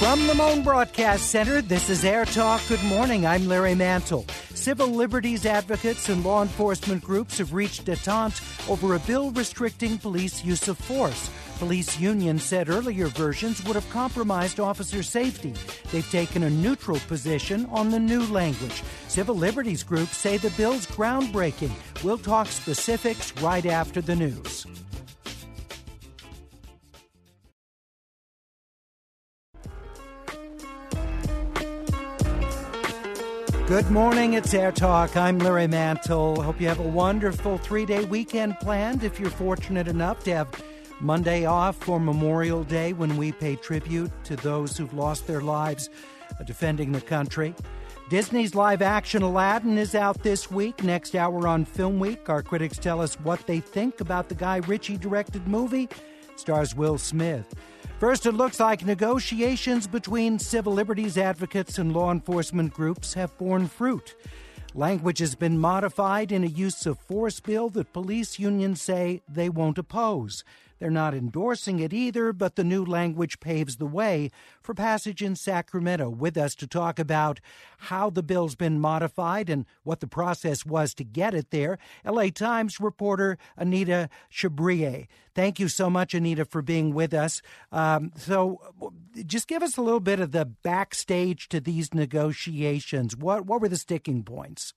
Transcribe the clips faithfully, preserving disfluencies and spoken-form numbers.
From the Moan Broadcast Center, this is Air Talk. Good morning. I'm Larry Mantle. Civil liberties advocates and law enforcement groups have reached détente over a bill restricting police use of force. Police unions said earlier versions would have compromised officer safety. They've taken a neutral position on the new language. Civil liberties groups say the bill's groundbreaking. We'll talk specifics right after the news. Good morning, it's Air Talk. I'm Larry Mantle. Hope you have a wonderful three-day weekend planned if you're fortunate enough to have Monday off for Memorial Day when we pay tribute to those who've lost their lives defending the country. Disney's live-action Aladdin is out this week. Next hour on Film Week, our critics tell us what they think about the Guy Ritchie-directed movie. It stars Will Smith. First, it looks like negotiations between civil liberties advocates and law enforcement groups have borne fruit. Language has been modified in a use of force bill that police unions say they won't oppose. They're not endorsing it either, but the new language paves the way for passage in Sacramento. With us to talk about how the bill's been modified and what the process was to get it there, L A Times reporter Anita Chabrier. Thank you so much, Anita, for being with us. Um, so just give us a little bit of the backstage to these negotiations. What, what were the sticking points?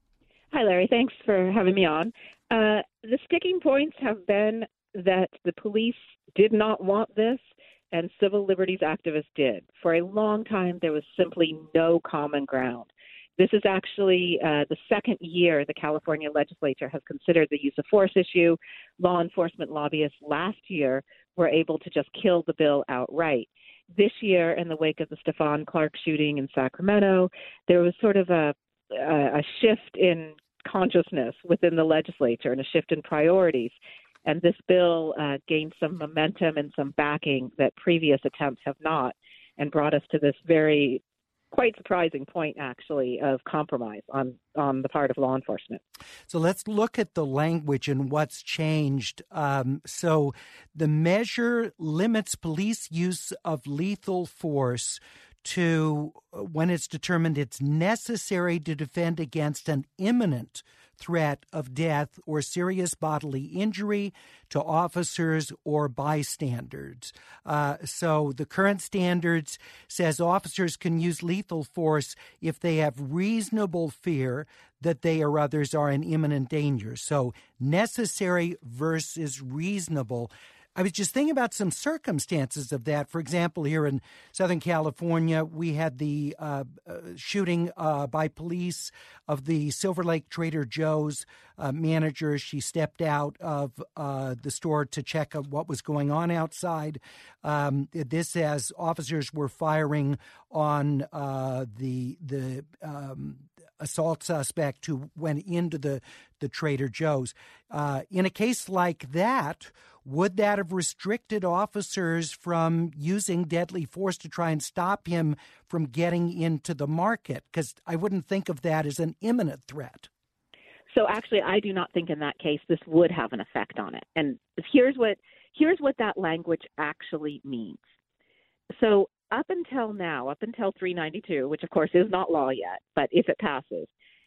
Hi, Larry. Thanks for having me on. Uh, the sticking points have been that the police did not want this, and civil liberties activists did. For a long time, there was simply no common ground. This is actually uh, the second year the California legislature has considered the use of force issue. Law enforcement lobbyists last year were able to just kill the bill outright. This year, in the wake of the Stephon Clark shooting in Sacramento, there was sort of a, a, a shift in consciousness within the legislature and a shift in priorities. And this bill uh, gained some momentum and some backing that previous attempts have not, and brought us to this very, quite surprising point, actually, of compromise on, on the part of law enforcement. So let's look at the language and what's changed. Um, so the measure limits police use of lethal force to when it's determined it's necessary to defend against an imminent threat of death or serious bodily injury to officers or bystanders. Uh, so the current standards says officers can use lethal force if they have reasonable fear that they or others are in imminent danger. So necessary versus reasonable. I was just thinking about some circumstances of that. For example, here in Southern California, we had the uh, uh, shooting uh, by police of the Silver Lake Trader Joe's uh, manager. She stepped out of uh, the store to check out what was going on outside. Um, this as officers were firing on uh, the the um, assault suspect who went into the, the Trader Joe's. Uh, in a case like that, would that have restricted officers from using deadly force to try and stop him from getting into the market? Because I wouldn't think of that as an imminent threat. So actually, I do not think in that case this would have an effect on it. And here's what here's what that language actually means. So up until now, up until three ninety-two, which of course is not law yet, but if it passes,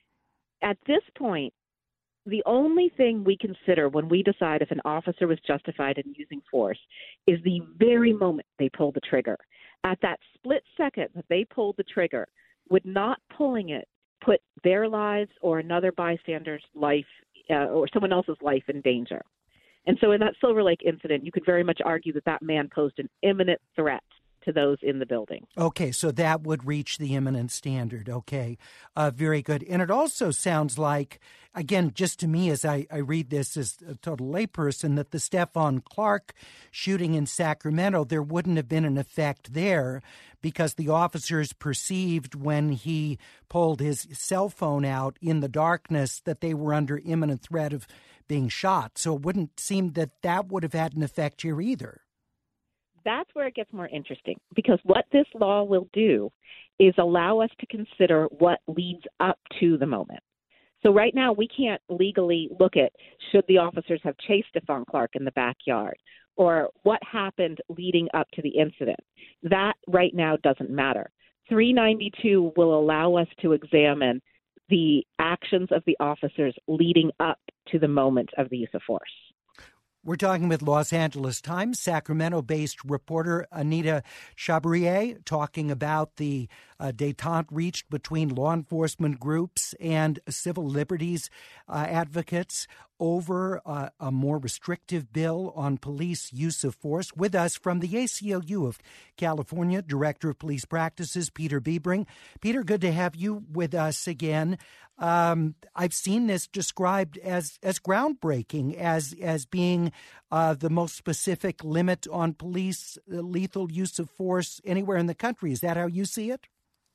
at this point, the only thing we consider when we decide if an officer was justified in using force is the very moment they pull the trigger. At that split second that they pulled the trigger, would not pulling it put their lives or another bystander's life uh, or someone else's life in danger? And so in that Silver Lake incident, you could very much argue that that man posed an imminent threat to those in the building. Okay, so that would reach the imminent standard. Okay, uh, very good. And it also sounds like, again, just to me as I, I read this as a total layperson, that the Stephon Clark shooting in Sacramento, there wouldn't have been an effect there because the officers perceived when he pulled his cell phone out in the darkness that they were under imminent threat of being shot. So it wouldn't seem that that would have had an effect here either. That's where it gets more interesting, because what this law will do is allow us to consider what leads up to the moment. So right now we can't legally look at should the officers have chased Stephon Clark in the backyard, or what happened leading up to the incident. That right now doesn't matter. three ninety-two will allow us to examine the actions of the officers leading up to the moment of the use of force. We're talking with Los Angeles Times, Sacramento-based reporter Anita Chabrier, talking about the uh, détente reached between law enforcement groups and civil liberties uh, advocates over uh, a more restrictive bill on police use of force. With us from the A C L U of California, Director of Police Practices, Peter Biebring. Peter, good to have you with us again. Um, I've seen this described as as groundbreaking, as as being uh, the most specific limit on police lethal use of force anywhere in the country. Is that how you see it?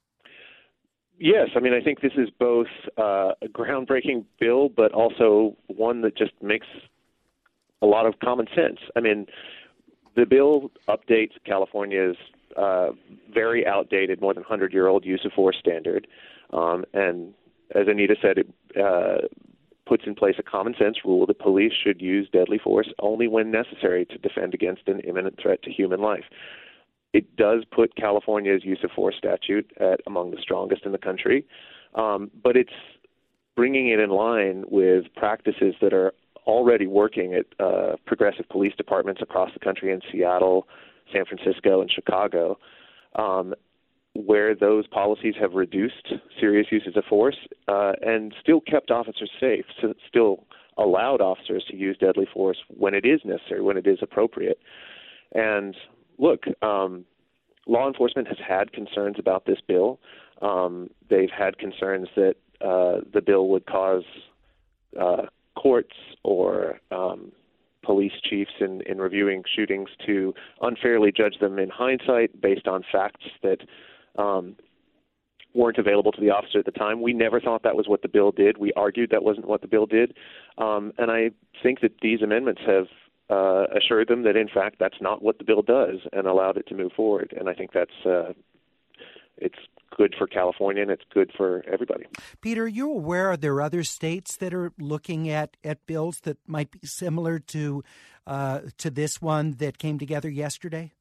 Yes. I mean, I think this is both uh, a groundbreaking bill, but also one that just makes a lot of common sense. I mean, the bill updates California's uh, very outdated, more than hundred-year-old use of force standard, um, and as Anita said, it uh, puts in place a common-sense rule that police should use deadly force only when necessary to defend against an imminent threat to human life. It does put California's use of force statute at among the strongest in the country, um, but it's bringing it in line with practices that are already working at uh, progressive police departments across the country in Seattle, San Francisco, and Chicago, um, where those policies have reduced serious uses of force uh, and still kept officers safe, so still allowed officers to use deadly force when it is necessary, when it is appropriate. And look, um, law enforcement has had concerns about this bill. Um, they've had concerns that uh, the bill would cause uh, courts or um, police chiefs in, in reviewing shootings to unfairly judge them in hindsight based on facts that um, weren't available to the officer at the time. We never thought that was what the bill did. We argued that wasn't what the bill did. Um, and I think that these amendments have uh, assured them that, in fact, that's not what the bill does and allowed it to move forward. And I think that's uh, it's good for California and it's good for everybody. Peter, are you aware there are other states that are looking at, at bills that might be similar to uh, to this one that came together yesterday?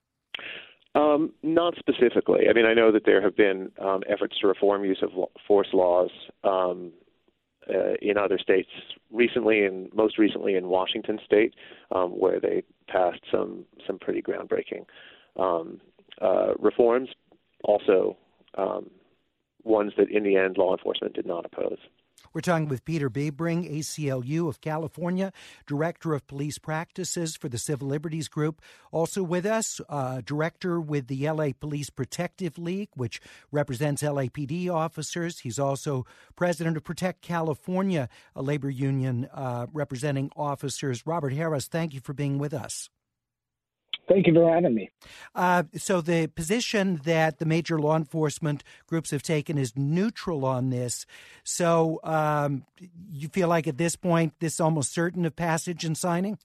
Um, not specifically. I mean, I know that there have been um, efforts to reform use of force laws um, uh, in other states recently, and most recently in Washington State, um, where they passed some some pretty groundbreaking um, uh, reforms. Also, um, ones that in the end law enforcement did not oppose. We're talking with Peter Biebring, A C L U of California, Director of Police Practices for the Civil Liberties Group. Also with us, uh, Director with the L A Police Protective League, which represents L A P D officers. He's also President of Protect California, a labor union uh, representing officers. Robert Harris, thank you for being with us. Thank you for having me. Uh, so the position that the major law enforcement groups have taken is neutral on this. So um, you feel like at this point, this is almost certain of passage and signing?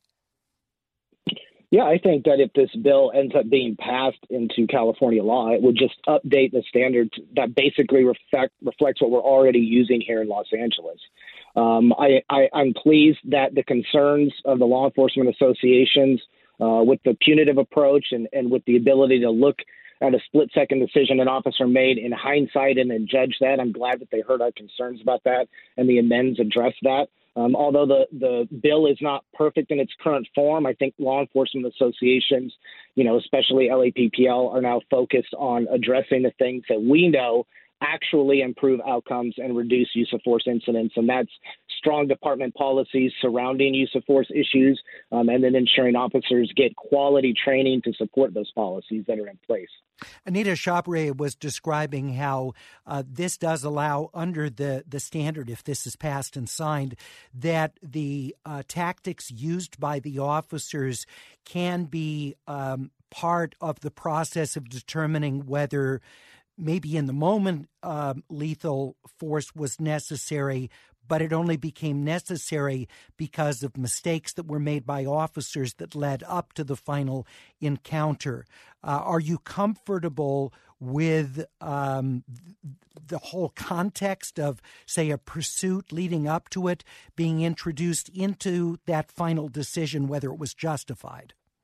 Yeah, I think that if this bill ends up being passed into California law, it would just update the standards that basically reflect, reflects what we're already using here in Los Angeles. Um, I, I, I'm pleased that the concerns of the law enforcement associations Uh, with the punitive approach and, and with the ability to look at a split-second decision an officer made in hindsight and then judge that. I'm glad that they heard our concerns about that and the amends address that. Um, although the, the bill is not perfect in its current form, I think law enforcement associations, you know, especially L A P P L, are now focused on addressing the things that we know actually improve outcomes and reduce use of force incidents. And that's strong department policies surrounding use of force issues, um, and then ensuring officers get quality training to support those policies that are in place. Anita Chabrier was describing how uh, this does allow, under the, the standard, if this is passed and signed, that the uh, tactics used by the officers can be um, part of the process of determining whether maybe in the moment um, lethal force was necessary, but it only became necessary because of mistakes that were made by officers that led up to the final encounter. Uh, are you comfortable with um, the whole context of, say, a pursuit leading up to it being introduced into that final decision, whether it was justified?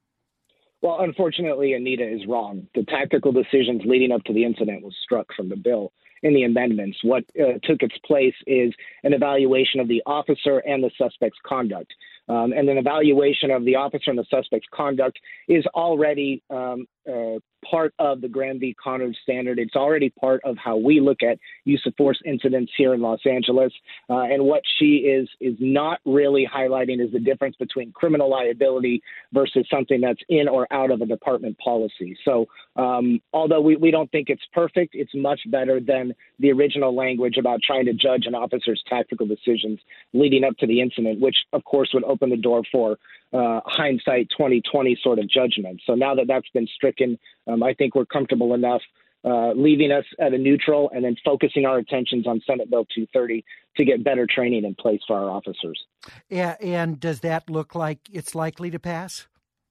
Well, unfortunately, Anita is wrong. The tactical decisions leading up to the incident was struck from the bill in the amendments. What uh, took its place is an evaluation of the officer and the suspect's conduct. Um, and an evaluation of the officer and the suspect's conduct is already um, uh, part of the Graham v. Connor standard. It's already part of how we look at use of force incidents here in Los Angeles. Uh, and what she is is not really highlighting is the difference between criminal liability versus something that's in or out of a department policy. So um, although we, we don't think it's perfect, it's much better than the original language about trying to judge an officer's tactical decisions leading up to the incident, which, of course, would open the door for uh, hindsight twenty twenty sort of judgment. So now that that's been stricken, um, I think we're comfortable enough uh, leaving us at a neutral and then focusing our attentions on Senate Bill two thirty to get better training in place for our officers. Yeah, and does that look like it's likely to pass?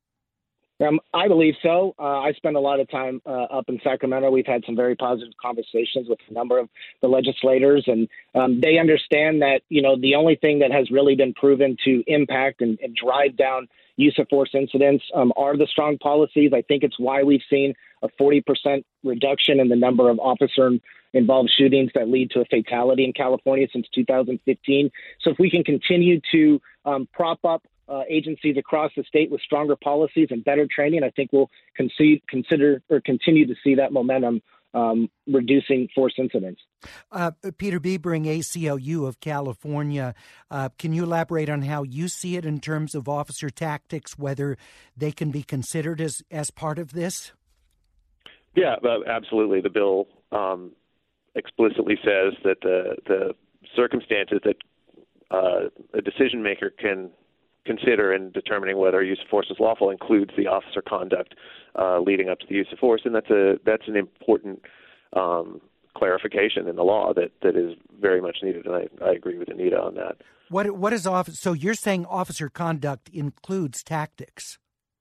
Um, I believe so. Uh, I spend a lot of time uh, up in Sacramento. We've had some very positive conversations with a number of the legislators, and um, they understand that, you know, the only thing that has really been proven to impact and, and drive down use of force incidents um, are the strong policies. I think it's why we've seen a forty percent reduction in the number of officer-involved shootings that lead to a fatality in California since two thousand fifteen. So if we can continue to um, prop up Uh, agencies across the state with stronger policies and better training, I think we'll concede, consider or continue to see that momentum um, reducing force incidents. Uh, Peter Biebring, A C L U of California, uh, can you elaborate on how you see it in terms of officer tactics, whether they can be considered as, as part of this? Yeah, absolutely. The bill um, explicitly says that the, the circumstances that uh, a decision maker can consider in determining whether use of force is lawful includes the officer conduct uh, leading up to the use of force, and that's a that's an important um, clarification in the law that, that is very much needed. And I, I agree with Anita on that. What what is officer? So you're saying officer conduct includes tactics?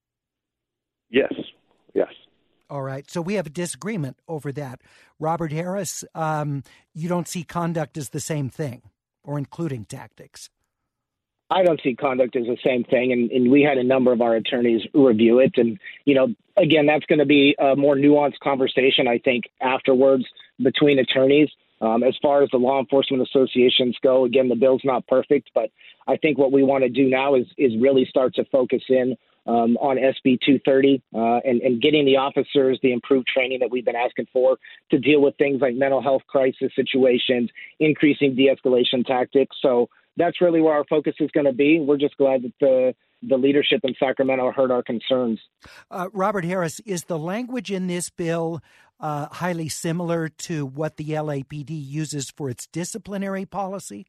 Yes. Yes. All right. So we have a disagreement over that. Robert Harris, um, you don't see conduct as the same thing or including tactics? I don't see conduct as the same thing, and, and we had a number of our attorneys review it. And, you know, again, that's going to be a more nuanced conversation, I think, afterwards between attorneys. Um, as far as the law enforcement associations go, again, the bill's not perfect, but I think what we want to do now is is really start to focus in um, on S B two thirty uh, and, and getting the officers the improved training that we've been asking for to deal with things like mental health crisis situations, increasing de-escalation tactics. So that's really where our focus is going to be. We're just glad that the the leadership in Sacramento heard our concerns. Uh, Robert Harris, is the language in this bill uh, highly similar to what the L A P D uses for its disciplinary policy?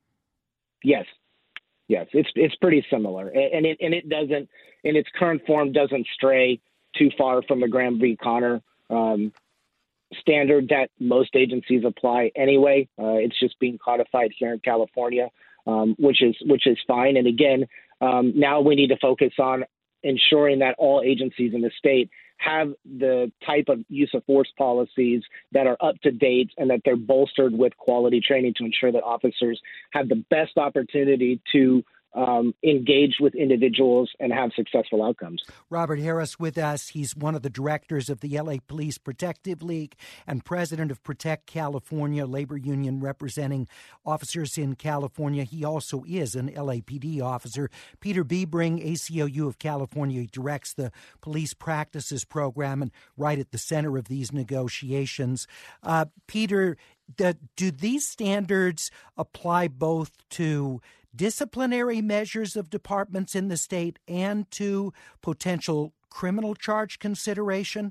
Yes. Yes, it's it's pretty similar. And it and it doesn't, in its current form, doesn't stray too far from the Graham v. Connor um, standard that most agencies apply anyway. Uh, it's just being codified here in California. Um, which is which is fine. And again, um, now we need to focus on ensuring that all agencies in the state have the type of use of force policies that are up to date and that they're bolstered with quality training to ensure that officers have the best opportunity to Um, engage with individuals and have successful outcomes. Robert Harris with us. He's one of the directors of the L A Police Protective League and president of Protect California, labor union representing officers in California. He also is an L A P D officer. Peter Biebring, A C L U of California, he directs the police practices program and right at the center of these negotiations. Uh, Peter, the, do these standards apply both to disciplinary measures of departments in the state and to potential criminal charge consideration?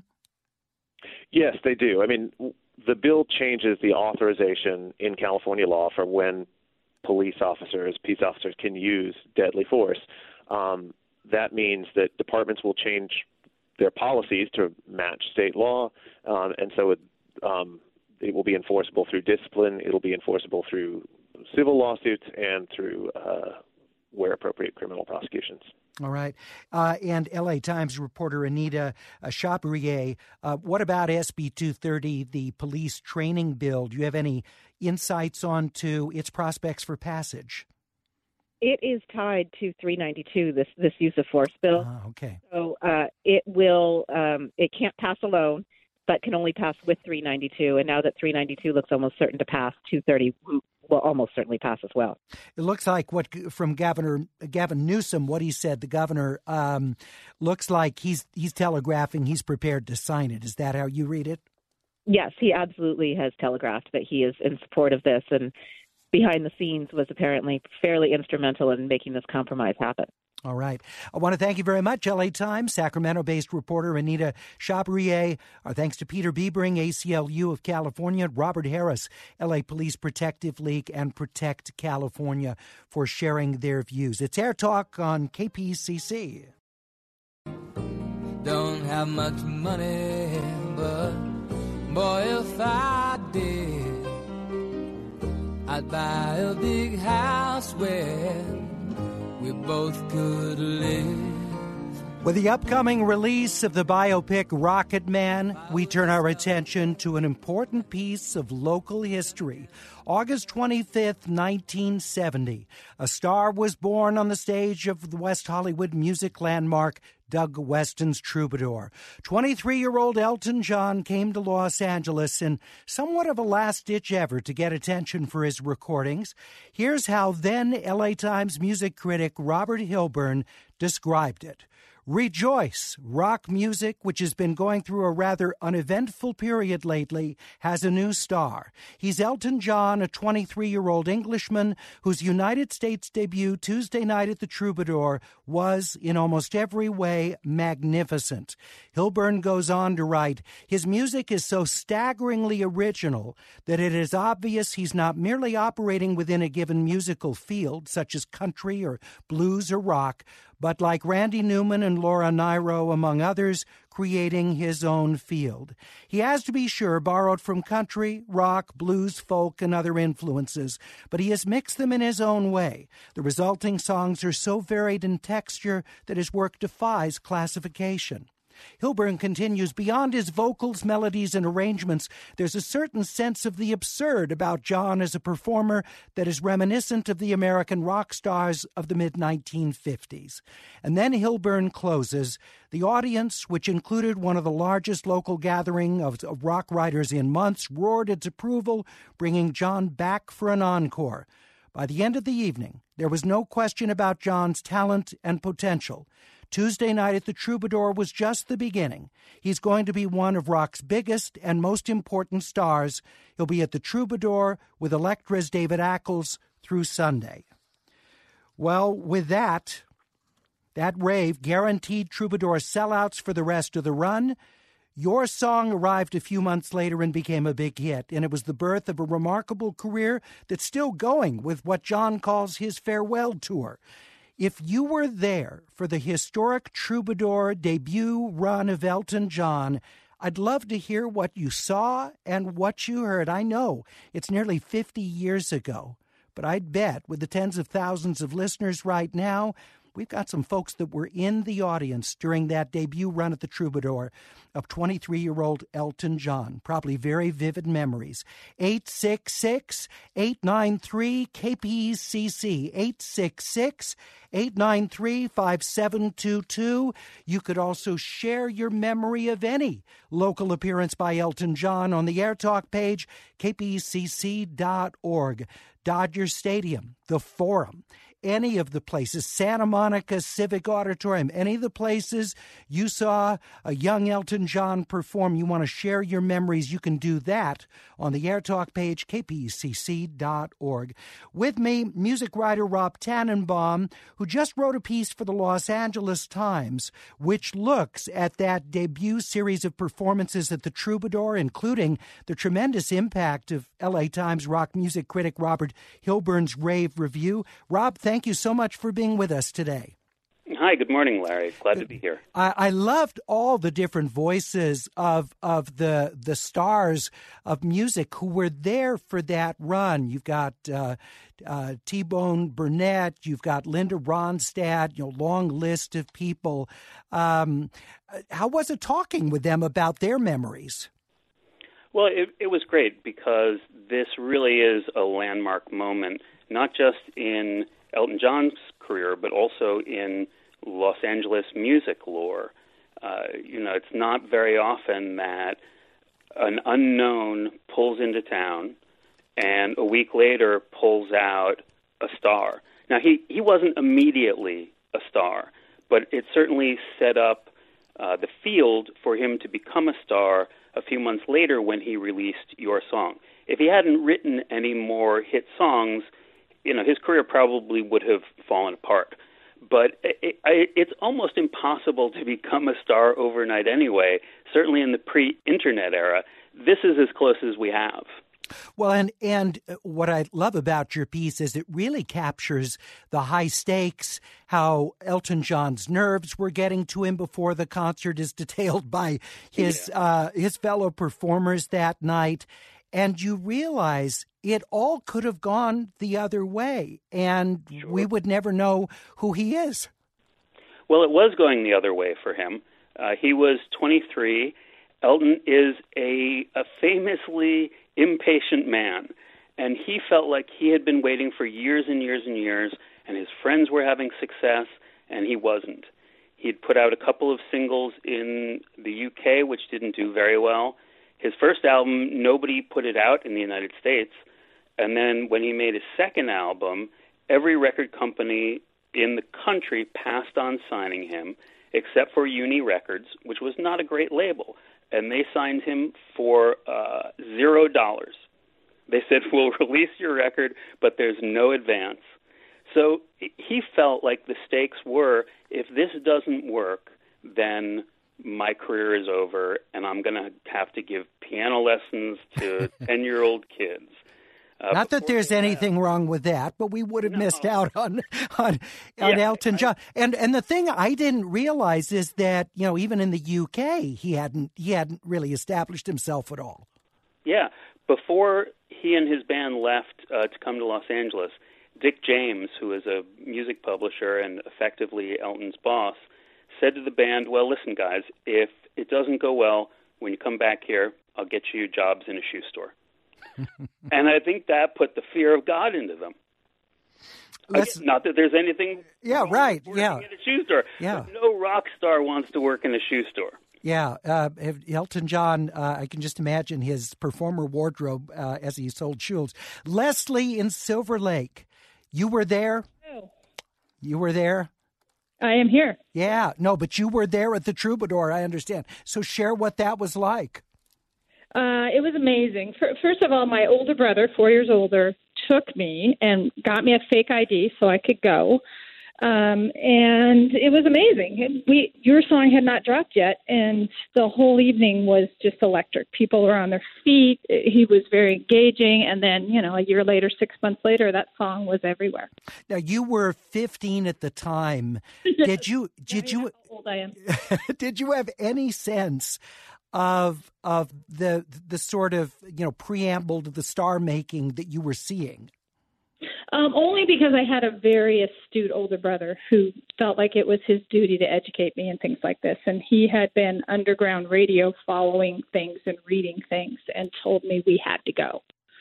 Yes, they do. I mean, the bill changes the authorization in California law for when police officers, peace officers can use deadly force. Um, that means that departments will change their policies to match state law, um, and so it, um, it will be enforceable through discipline. It'll be enforceable through civil lawsuits and through, uh, where appropriate, criminal prosecutions. All right. Uh, and L A Times reporter Anita uh, Chabrier, uh, what about S B two thirty, the police training bill? Do you have any insights on to its prospects for passage? it is tied to three ninety-two, this this use of force bill. Ah, okay. So uh, it will um, it can't pass alone, but can only pass with three ninety-two. And now that three ninety-two looks almost certain to pass, two thirty will almost certainly pass as well. It looks like what from Governor Gavin Newsom, what he said, the governor, um, looks like he's he's telegraphing he's prepared to sign it. Is that how you read it? Yes, he absolutely has telegraphed that he is in support of this, and behind the scenes was apparently fairly instrumental in making this compromise happen. All right. I want to thank you very much, L A Times, Sacramento-based reporter Anita Chabrier. Our thanks to Peter Biebering, A C L U of California, Robert Harris, L A Police Protective League, and Protect California for sharing their views. It's Air Talk on K P C C. Don't have much money, but boy, if I did, I'd buy a big house where we both could live. With the upcoming release of the biopic Rocket Man, we turn our attention to an important piece of local history. August twenty-fifth, nineteen seventy, a star was born on the stage of the West Hollywood music landmark Doug Weston's Troubadour. twenty-three-year-old Elton John came to Los Angeles in somewhat of a last-ditch effort to get attention for his recordings. Here's how then L A Times music critic Robert Hilburn described it. Rejoice! Rock music, which has been going through a rather uneventful period lately, has a new star. He's Elton John, a twenty-three-year-old Englishman whose United States debut Tuesday night at the Troubadour was, in almost every way, magnificent. Hilburn goes on to write, his music is so staggeringly original that it is obvious he's not merely operating within a given musical field, such as country or blues or rock, but like Randy Newman and Laura Nyro, among others, creating his own field. He has, to be sure, borrowed from country, rock, blues, folk, and other influences, but he has mixed them in his own way. The resulting songs are so varied in texture that his work defies classification. Hilburn continues, beyond his vocals, melodies, and arrangements, there's a certain sense of the absurd about John as a performer that is reminiscent of the American rock stars of the mid nineteen fifties. And then Hilburn closes, the audience, which included one of the largest local gathering of, of rock writers in months, roared its approval, bringing John back for an encore. By the end of the evening, there was no question about John's talent and potential. Tuesday night at the Troubadour was just the beginning. He's going to be one of rock's biggest and most important stars. He'll be at the Troubadour with Elektra's David Ackles through Sunday. Well, with that, that rave guaranteed Troubadour sellouts for the rest of the run. Your song arrived a few months later and became a big hit, and it was the birth of a remarkable career that's still going with what John calls his farewell tour. If you were there for the historic Troubadour debut run of Elton John, I'd love to hear what you saw and what you heard. I know it's nearly fifty years ago, but I'd bet with the tens of thousands of listeners right now, we've got some folks that were in the audience during that debut run at the Troubadour of twenty-three-year-old Elton John. Probably very vivid memories. eight six six, eight nine three, K P C C, eight six six, eight nine three, five seven two two. You could also share your memory of any local appearance by Elton John on the Air Talk page, K P C C dot org. Dodger Stadium, the Forum, any of the places, Santa Monica Civic Auditorium, any of the places you saw a young Elton John perform, you want to share your memories, you can do that on the Air Talk page, K P C C dot org. With me, music writer Rob Tannenbaum, who just wrote a piece for the Los Angeles Times, which looks at that debut series of performances at the Troubadour, including the tremendous impact of L A Times rock music critic Robert Hilburn's rave review. Rob, thank you so much for being with us today. Hi, good morning, Larry. Glad to be here. I, I loved all the different voices of of the the stars of music who were there for that run. You've got uh, uh, T-Bone Burnett, you've got Linda Ronstadt, you know, long list of people. Um, how was it talking with them about their memories? Well, it, it was great because this really is a landmark moment, not just in Elton John's career, but also in Los Angeles music lore. Uh, you know, it's not very often that an unknown pulls into town and a week later pulls out a star. Now, he, he wasn't immediately a star, but it certainly set up uh, the field for him to become a star a few months later when he released Your Song. If he hadn't written any more hit songs, you know, his career probably would have fallen apart. But it, it, it's almost impossible to become a star overnight anyway, certainly in the pre-internet era. This is as close as we have. Well, and, and what I love about your piece is it really captures the high stakes, how Elton John's nerves were getting to him before the concert is detailed by his yeah. uh, his fellow performers that night. And you realize it all could have gone the other way, and sure. we would never know who he is. Well, it was going the other way for him. Uh, he was twenty-three. Elton is a, a famously impatient man, and he felt like he had been waiting for years and years and years, and his friends were having success, and he wasn't. He'd put out a couple of singles in the U K, which didn't do very well. His first album, nobody put it out in the United States, and then when he made his second album, every record company in the country passed on signing him, except for Uni Records, which was not a great label. And they signed him for uh, zero dollars. They said, we'll release your record, but there's no advance. So he felt like the stakes were, if this doesn't work, then my career is over, and I'm going to have to give piano lessons to ten-year-old kids. Uh, Not that there's anything wrong with that, but we would have no. missed out on on, on yeah, Elton John. And and the thing I didn't realize is that, you know, even in the U K, he hadn't he hadn't really established himself at all. Yeah, before he and his band left uh, to come to Los Angeles, Dick James, who is a music publisher and effectively Elton's boss, said to the band, "Well, listen, guys, if it doesn't go well, when you come back here, I'll get you jobs in a shoe store." And I think that put the fear of God into them. Again, not that there's anything yeah, wrong right, with working yeah. in a shoe store. Yeah. But no rock star wants to work in a shoe store. Yeah, uh, Elton John, uh, I can just imagine his performer wardrobe uh, as he sold shoes. Leslie in Silver Lake, you were there? Oh. You were there? I am here. Yeah, no, but you were there at the Troubadour, I understand. So share what that was like. Uh, it was amazing. First of all, my older brother, four years older, took me and got me a fake I D so I could go. Um, and it was amazing. We, Your Song had not dropped yet, and the whole evening was just electric. People were on their feet. He was very engaging. And then, you know, a year later, six months later, that song was everywhere. Now, you were fifteen at the time. Did you, did you, how old I am. Did you have any sense of of the the sort of, you know, preamble to the star making that you were seeing? Um, only because I had a very astute older brother who felt like it was his duty to educate me and things like this. And he had been underground radio following things and reading things and told me we had to go.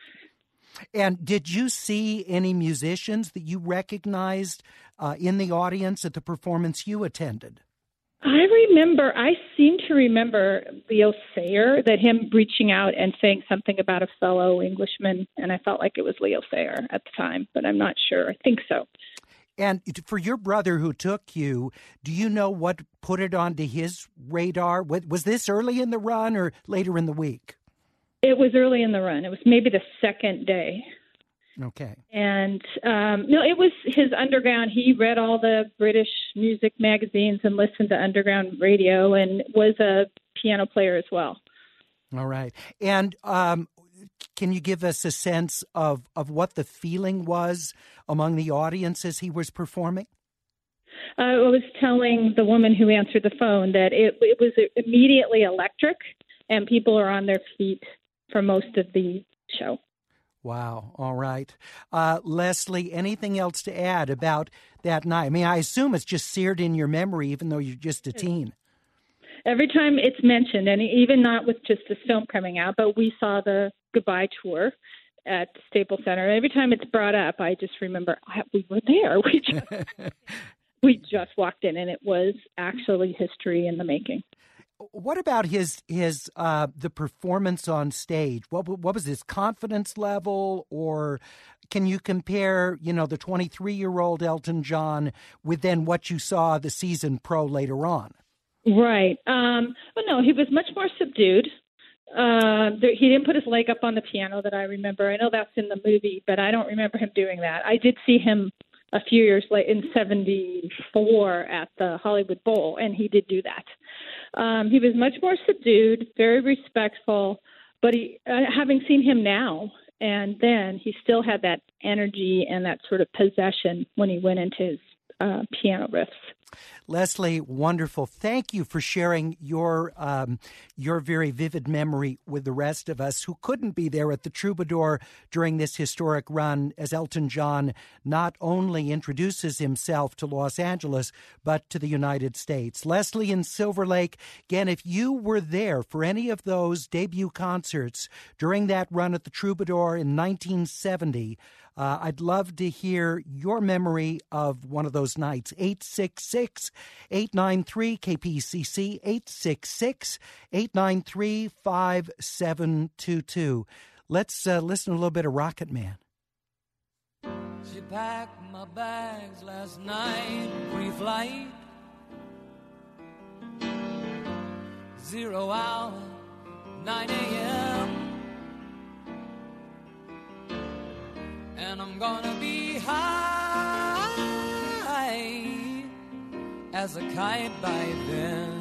And did you see any musicians that you recognized uh, in the audience at the performance you attended? I remember, I seem to remember Leo Sayer, that him reaching out and saying something about a fellow Englishman, and I felt like it was Leo Sayer at the time, but I'm not sure. I think so. And for your brother who took you, do you know what put it onto his radar? Was this early in the run or later in the week? It was early in the run. It was maybe the second day. Okay. And um, no, it was his underground. He read all the British music magazines and listened to underground radio and was a piano player as well. All right. And um, can you give us a sense of, of what the feeling was among the audience as he was performing? Uh, I was telling the woman who answered the phone that it, it was immediately electric, and people are on their feet for most of the show. Wow. All right. Uh, Leslie, anything else to add about that night? I mean, I assume it's just seared in your memory, even though you're just a teen. Every time it's mentioned, and even not with just this film coming out, but we saw the Goodbye tour, at Staples Center. Every time it's brought up, I just remember we were there. We just we just walked in, and it was actually history in the making. What about his his uh, the performance on stage? What what was his confidence level, or can you compare, you know, the twenty-three-year-old Elton John with then what you saw the seasoned pro later on? Right. Um, well, no, he was much more subdued. Uh, there, he didn't put his leg up on the piano that I remember. I know that's in the movie, but I don't remember him doing that. I did see him a few years later in seventy-four at the Hollywood Bowl, and he did do that. Um, he was much more subdued, very respectful, but he, uh, having seen him now and then, he still had that energy and that sort of possession when he went into his uh, piano riffs. Leslie, wonderful. Thank you for sharing your um, your very vivid memory with the rest of us who couldn't be there at the Troubadour during this historic run as Elton John not only introduces himself to Los Angeles, but to the United States. Leslie in Silver Lake, again, if you were there for any of those debut concerts during that run at the Troubadour in nineteen seventy, Uh, I'd love to hear your memory of one of those nights. eight six six, eight nine three, K P C C, eight six six, eight nine three, five seven two two. Let's uh, listen to a little bit of Rocket Man. She packed my bags last night, pre-flight. Zero hour, nine a.m. And I'm gonna be high as a kite by then.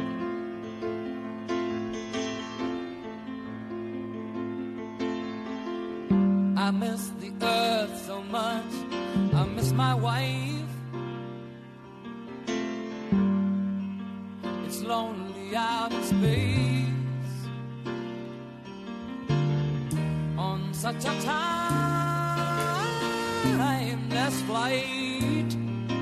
I miss the earth so much, I miss my wife. It's lonely out in space on such a timeless flight.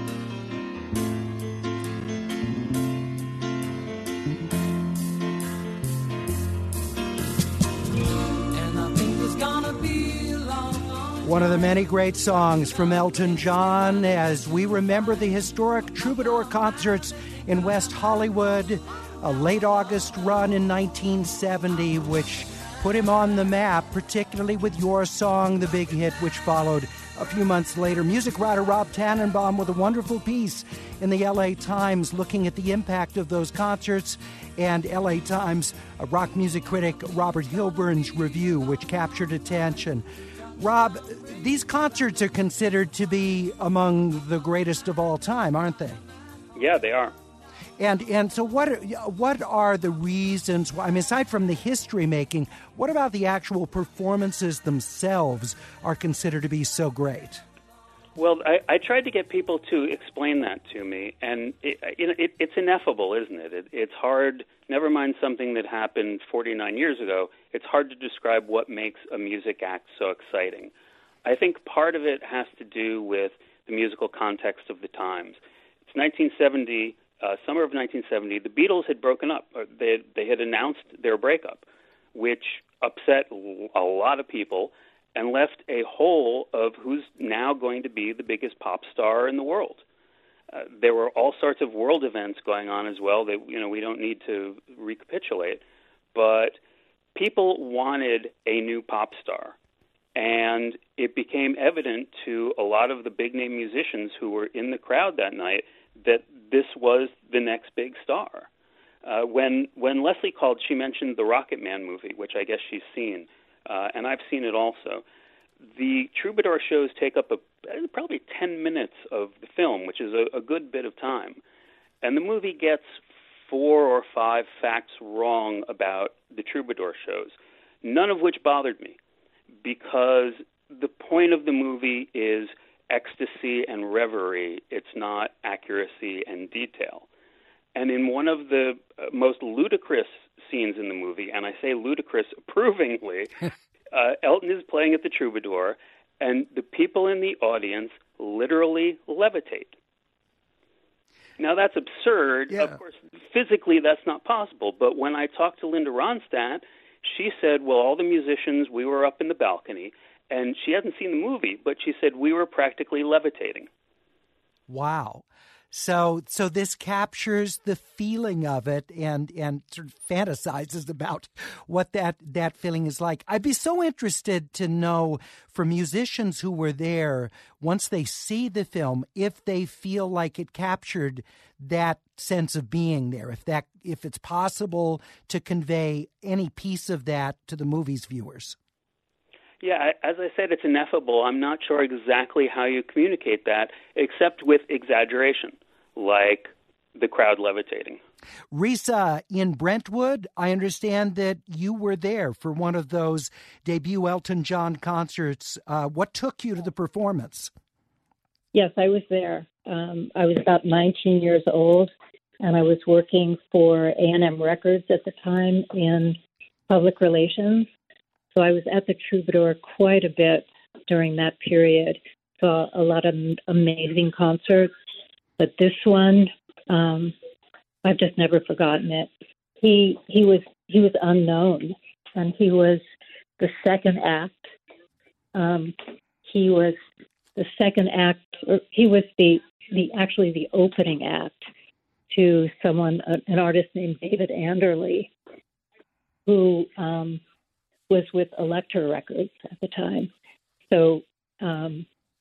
And I think it's gonna be a long, long One of the many great songs from Elton John as we remember the historic Troubadour concerts in West Hollywood, a late August run in nineteen seventy, which put him on the map, particularly with Your Song, the big hit, which followed a few months later. Music writer Rob Tannenbaum with a wonderful piece in the L A Times looking at the impact of those concerts, and L A Times uh, rock music critic Robert Hilburn's review, which captured attention. Rob, these concerts are considered to be among the greatest of all time, aren't they? Yeah, they are. And and so what are, what are the reasons why, I mean, aside from the history making, what about the actual performances themselves are considered to be so great? Well, I, I tried to get people to explain that to me, and it, it, it's ineffable, isn't it? it? It's hard, never mind something that happened forty-nine years ago, it's hard to describe what makes a music act so exciting. I think part of it has to do with the musical context of the times. It's nineteen seventy, uh, summer of nineteen seventy, the Beatles had broken up. They, they had announced their breakup, which upset a lot of people and left a hole of who's now going to be the biggest pop star in the world. Uh, there were all sorts of world events going on as well that, you know, we don't need to recapitulate, but people wanted a new pop star. And it became evident to a lot of the big-name musicians who were in the crowd that night that this was the next big star. Uh, when when Leslie called, she mentioned the Rocket Man movie, which I guess she's seen, uh, and I've seen it also. The Troubadour shows take up a, probably ten minutes of the film, which is a, a good bit of time. And the movie gets four or five facts wrong about the Troubadour shows, none of which bothered me, because the point of the movie is ecstasy and reverie. It's not accuracy and detail. And in one of the most ludicrous scenes in the movie, and I say ludicrous approvingly, uh, Elton is playing at the Troubadour, and the people in the audience literally levitate. Now, that's absurd. Yeah. Of course, physically that's not possible. But when I talked to Linda Ronstadt, she said, well, all the musicians, we were up in the balcony, and she hadn't seen the movie, but she said we were practically levitating. Wow. So so this captures the feeling of it and, and sort of fantasizes about what that, that feeling is like. I'd be so interested to know from musicians who were there, once they see the film, if they feel like it captured that sense of being there, if that if it's possible to convey any piece of that to the movie's viewers. Yeah, as I said, it's ineffable. I'm not sure exactly how you communicate that, except with exaggeration, like the crowd levitating. Risa, in Brentwood, I understand that you were there for one of those debut Elton John concerts. Uh, what took you to the performance? Yes, I was there. Um, I was about nineteen years old, and I was working for A and M Records at the time in public relations. So I was at the Troubadour quite a bit during that period. Saw a lot of amazing concerts, but this one, um, I've just never forgotten it. He he was he was unknown, and he was the second act. Um, he was the second act. Or he was the the actually the opening act to someone, an artist named David Anderle, who. Um, was with Elektra Records at the time. So, um,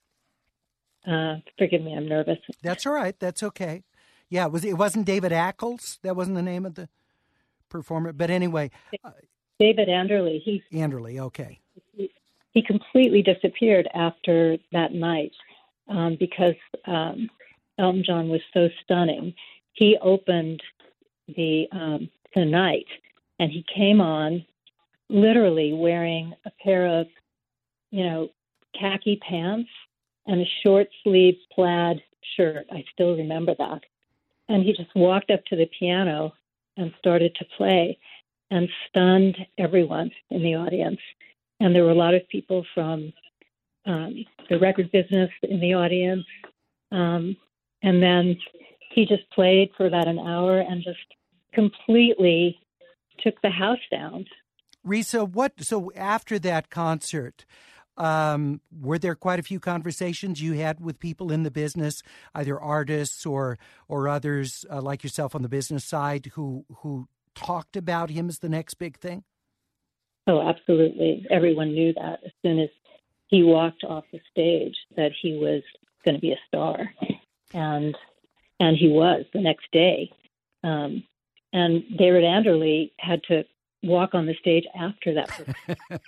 uh, forgive me, I'm nervous. That's all right. That's okay. Yeah, it, was, it wasn't David Ackles? That wasn't the name of the performer? But anyway. Uh, David Anderle. He, Anderle, okay. He, he completely disappeared after that night um, because um, Elton John was so stunning. He opened the, um, the night, and he came on literally wearing a pair of, you know, khaki pants and a short sleeve plaid shirt. I still remember that. And he just walked up to the piano and started to play and stunned everyone in the audience. And there were a lot of people from um, the record business in the audience. Um, and then he just played for about an hour and just completely took the house down. Risa, what? So after that concert, um, were there quite a few conversations you had with people in the business, either artists or or others uh, like yourself on the business side, who who talked about him as the next big thing? Oh, absolutely. Everyone knew that as soon as he walked off the stage that he was going to be a star, and and he was the next day. Um, and David Anderle had to walk on the stage after that.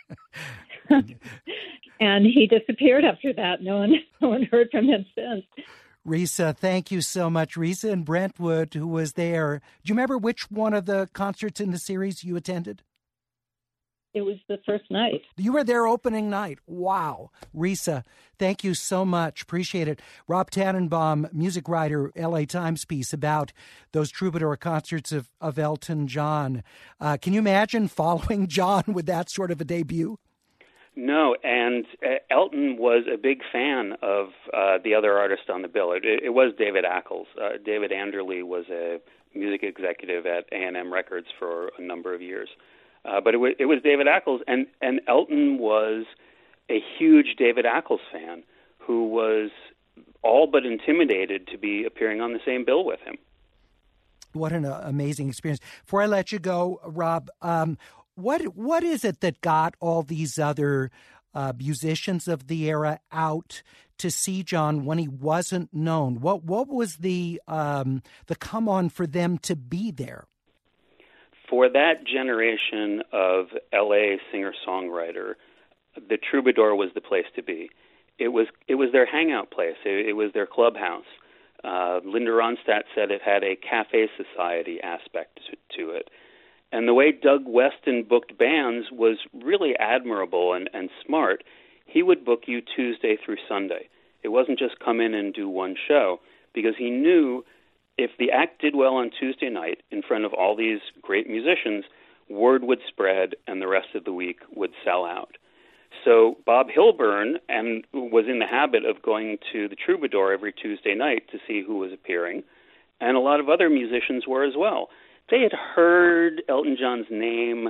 And he disappeared after that. No one, no one heard from him since. Risa, thank you so much. Risa in Brentwood, who was there. Do you remember which one of the concerts in the series you attended? It was the first night. You were there opening night. Wow. Risa, thank you so much. Appreciate it. Rob Tannenbaum, music writer, L A Times piece about those Troubadour concerts of, of Elton John. Uh, can you imagine following John with that sort of a debut? No, and uh, Elton was a big fan of uh, the other artist on the bill. It, it was David Ackles. Uh, David Anderle was a music executive at A and M Records for a number of years. Uh, but it was, it was David Ackles, and, and Elton was a huge David Ackles fan who was all but intimidated to be appearing on the same bill with him. What an uh, amazing experience. Before I let you go, Rob, um, what what is it that got all these other uh, musicians of the era out to see John when he wasn't known? What what was the um, the come on for them to be there? For that generation of L A singer-songwriter, the Troubadour was the place to be. It was it was their hangout place. It, it was their clubhouse. Uh, Linda Ronstadt said it had a cafe society aspect to, to it. And the way Doug Weston booked bands was really admirable and, and smart. He would book you Tuesday through Sunday. It wasn't just come in and do one show, because he knew if the act did well on Tuesday night in front of all these great musicians, word would spread and the rest of the week would sell out. So Bob Hilburn and was in the habit of going to the Troubadour every Tuesday night to see who was appearing, and a lot of other musicians were as well. They had heard Elton John's name.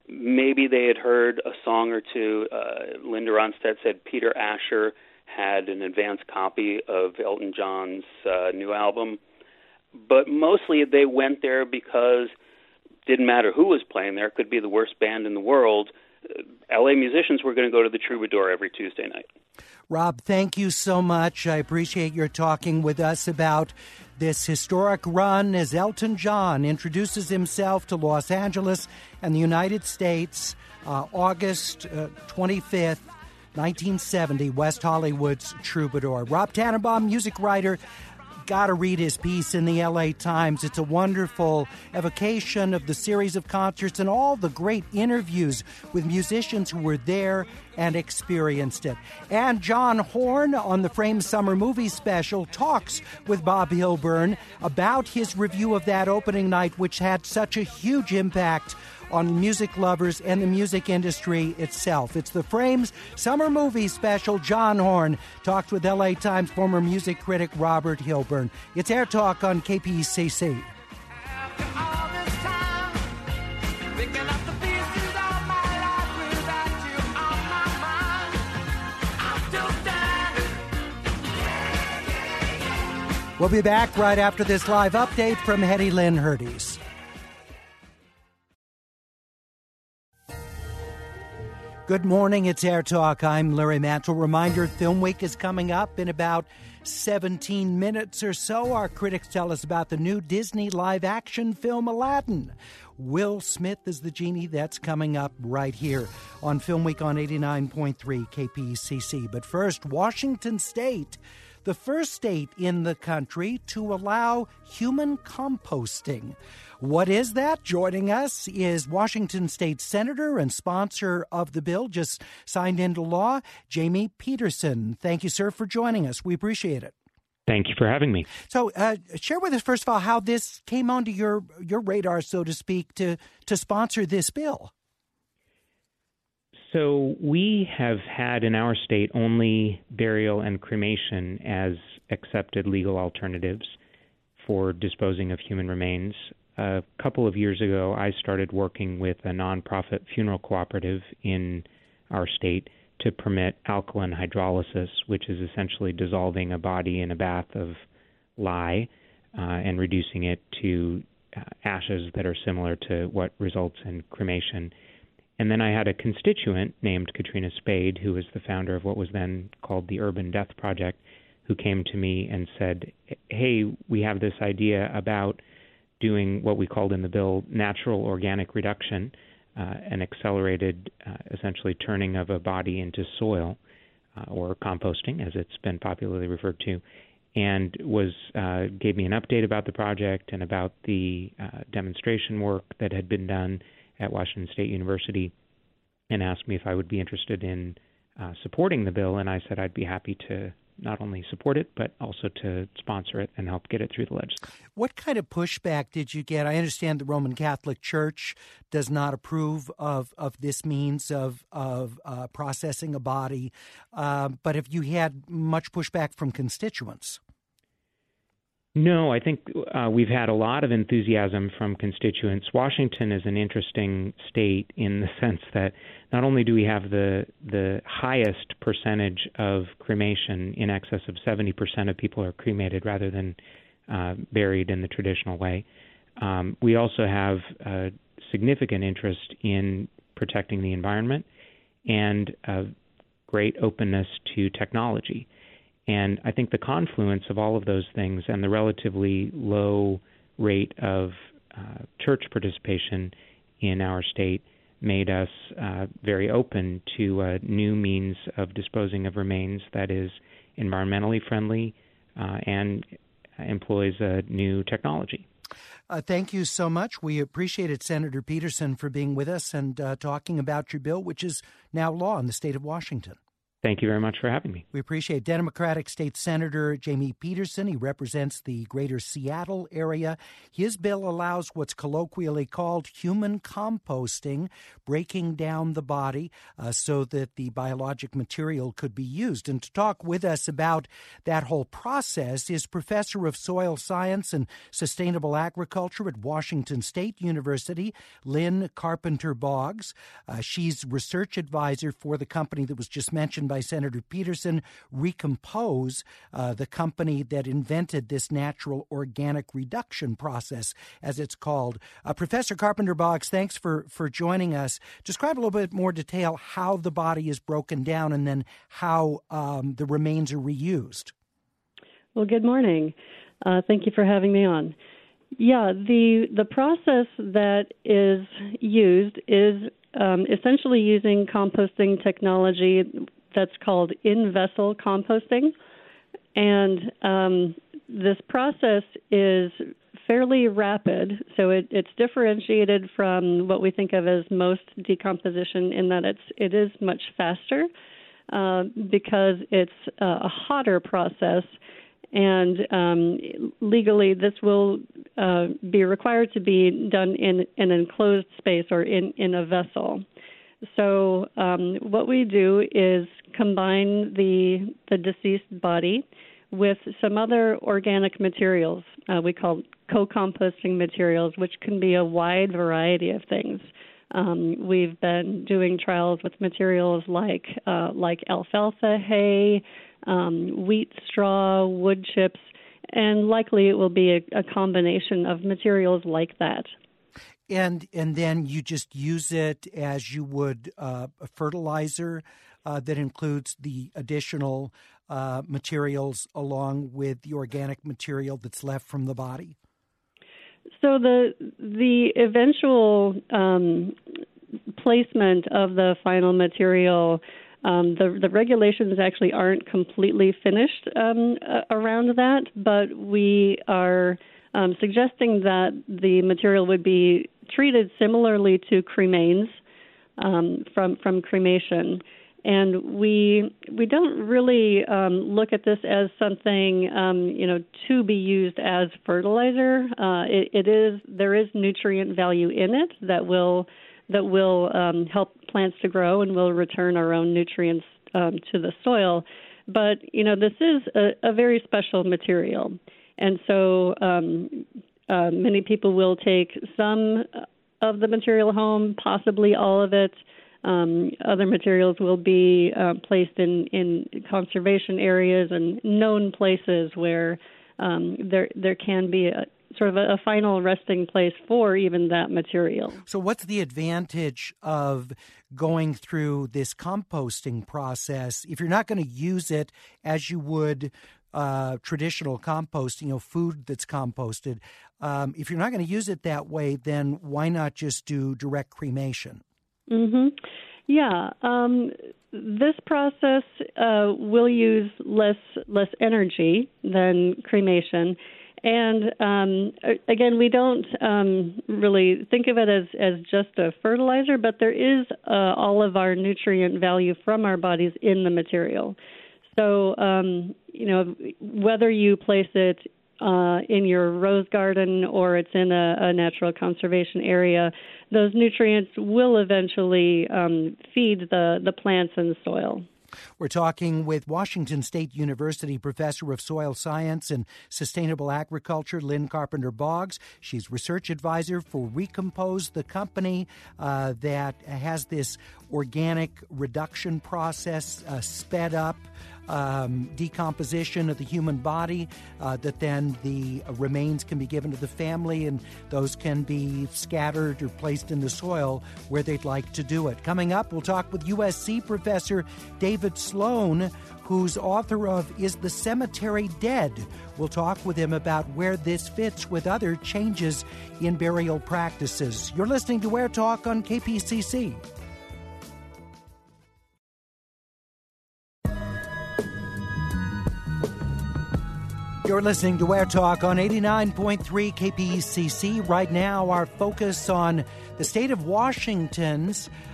Maybe they had heard a song or two. Uh, Linda Ronstadt said Peter Asher had an advanced copy of Elton John's uh, new album. But mostly they went there because it didn't matter who was playing there. It could be the worst band in the world. Uh, L A musicians were going to go to the Troubadour every Tuesday night. Rob, thank you so much. I appreciate your talking with us about this historic run as Elton John introduces himself to Los Angeles and the United States, uh, August uh, twenty-fifth, nineteen seventy, West Hollywood's Troubadour. Rob Tannenbaum, music writer. Got to read his piece in the L A Times. It's a wonderful evocation of the series of concerts and all the great interviews with musicians who were there and experienced it. And John Horn on the Frame Summer Movie Special talks with Bob Hilburn about his review of that opening night, which had such a huge impact on music lovers and the music industry itself. It's the Frames Summer Movie Special. John Horn talked with L A Times former music critic Robert Hilburn. It's Air Talk on K P C C. We'll be back right after this live update from Hetty Lynn Hurdes. Good morning, it's Air Talk. I'm Larry Mantle. Reminder, Film Week is coming up in about seventeen minutes or so. Our critics tell us about the new Disney live-action film Aladdin. Will Smith is the genie. That's coming up right here on Film Week on eighty-nine point three K P C C. But first, Washington State, the first state in the country to allow human composting. What is that? Joining us is Washington State Senator and sponsor of the bill, just signed into law, Jamie Peterson. Thank you, sir, for joining us. We appreciate it. Thank you for having me. So uh, share with us, first of all, how this came onto your, your radar, so to speak, to, to sponsor this bill. So we have had in our state only burial and cremation as accepted legal alternatives for disposing of human remains. A couple of years ago, I started working with a nonprofit funeral cooperative in our state to permit alkaline hydrolysis, which is essentially dissolving a body in a bath of lye uh, and reducing it to uh, ashes that are similar to what results in cremation. And then I had a constituent named Katrina Spade, who was the founder of what was then called the Urban Death Project, who came to me and said, hey, we have this idea about doing what we called in the bill natural organic reduction, uh, an accelerated, uh, essentially turning of a body into soil, uh, or composting, as it's been popularly referred to, and was uh, gave me an update about the project and about the uh, demonstration work that had been done at Washington State University, and asked me if I would be interested in uh, supporting the bill, and I said I'd be happy to not only support it, but also to sponsor it and help get it through the legislature. What kind of pushback did you get? I understand the Roman Catholic Church does not approve of, of this means of, of uh, processing a body, uh, but have you had much pushback from constituents? No, I think uh, we've had a lot of enthusiasm from constituents. Washington is an interesting state in the sense that not only do we have the the highest percentage of cremation, in excess of seventy percent of people are cremated rather than uh, buried in the traditional way, um, we also have a significant interest in protecting the environment and a great openness to technology. And I think the confluence of all of those things and the relatively low rate of uh, church participation in our state made us uh, very open to a new means of disposing of remains that is environmentally friendly uh, and employs a new technology. Uh, thank you so much. We appreciate it, Senator Peterson, for being with us and uh, talking about your bill, which is now law in the state of Washington. Thank you very much for having me. We appreciate Democratic State Senator Jamie Peterson. He represents the greater Seattle area. His bill allows what's colloquially called human composting, breaking down the body uh, so that the biologic material could be used. And to talk with us about that whole process is Professor of Soil Science and Sustainable Agriculture at Washington State University, Lynn Carpenter Boggs. Uh, she's research advisor for the company that was just mentioned by Senator Peterson, Recompose, uh, the company that invented this natural organic reduction process, as it's called. Uh, Professor Carpenter Boggs, thanks for, for joining us. Describe a little bit more detail how the body is broken down and then how um, the remains are reused. Well, good morning. Uh, thank you for having me on. Yeah, the the process that is used is um, essentially using composting technology that's called in-vessel composting. And um, this process is fairly rapid, so it, it's differentiated from what we think of as most decomposition in that it's it is much faster uh, because it's a hotter process. And um, legally, this will uh, be required to be done in, in an enclosed space or in, in a vessel. So um, what we do is combine the the deceased body with some other organic materials. Uh, we call co-composting materials, which can be a wide variety of things. Um, we've been doing trials with materials like uh, like alfalfa hay, um, wheat straw, wood chips, and likely it will be a, a combination of materials like that. And and then you just use it as you would uh, a fertilizer uh, that includes the additional uh, materials along with the organic material that's left from the body? So the the eventual um, placement of the final material, um, the the regulations actually aren't completely finished um, around that, but we are um, suggesting that the material would be treated similarly to cremains um, from from cremation. And we we don't really um, look at this as something um, you know to be used as fertilizer. Uh, it, it is there is nutrient value in it that will that will um, help plants to grow and will return our own nutrients um, to the soil. But you know this is a, a very special material, and so um, uh, many people will take some of the material home, possibly all of it. Um, other materials will be uh, placed in, in conservation areas and known places where um, there there can be a sort of a, a final resting place for even that material. So what's the advantage of going through this composting process if you're not going to use it as you would uh, traditional composting, you know, food that's composted? Um, if you're not going to use it that way, then why not just do direct cremation? Mm-hmm. Yeah, um, this process uh, will use less less energy than cremation, and um, again, we don't um, really think of it as, as just a fertilizer, but there is uh, all of our nutrient value from our bodies in the material. So, um, you know, whether you place it Uh, in your rose garden or it's in a, a natural conservation area, those nutrients will eventually um, feed the, the plants and the soil. We're talking with Washington State University Professor of Soil Science and Sustainable Agriculture, Lynn Carpenter Boggs. She's research advisor for Recompose, the company uh, that has this organic reduction process uh, sped up um, decomposition of the human body, uh, that then the remains can be given to the family and those can be scattered or placed in the soil where they'd like to do it. Coming up, we'll talk with U S C Professor David Sloan, who's author of Is the Cemetery Dead? We'll talk with him about where this fits with other changes in burial practices. You're listening to Where Talk on K P C C. You're listening to Where Talk on eighty-nine point three K P C C. Right now, our focus on the state of Washington's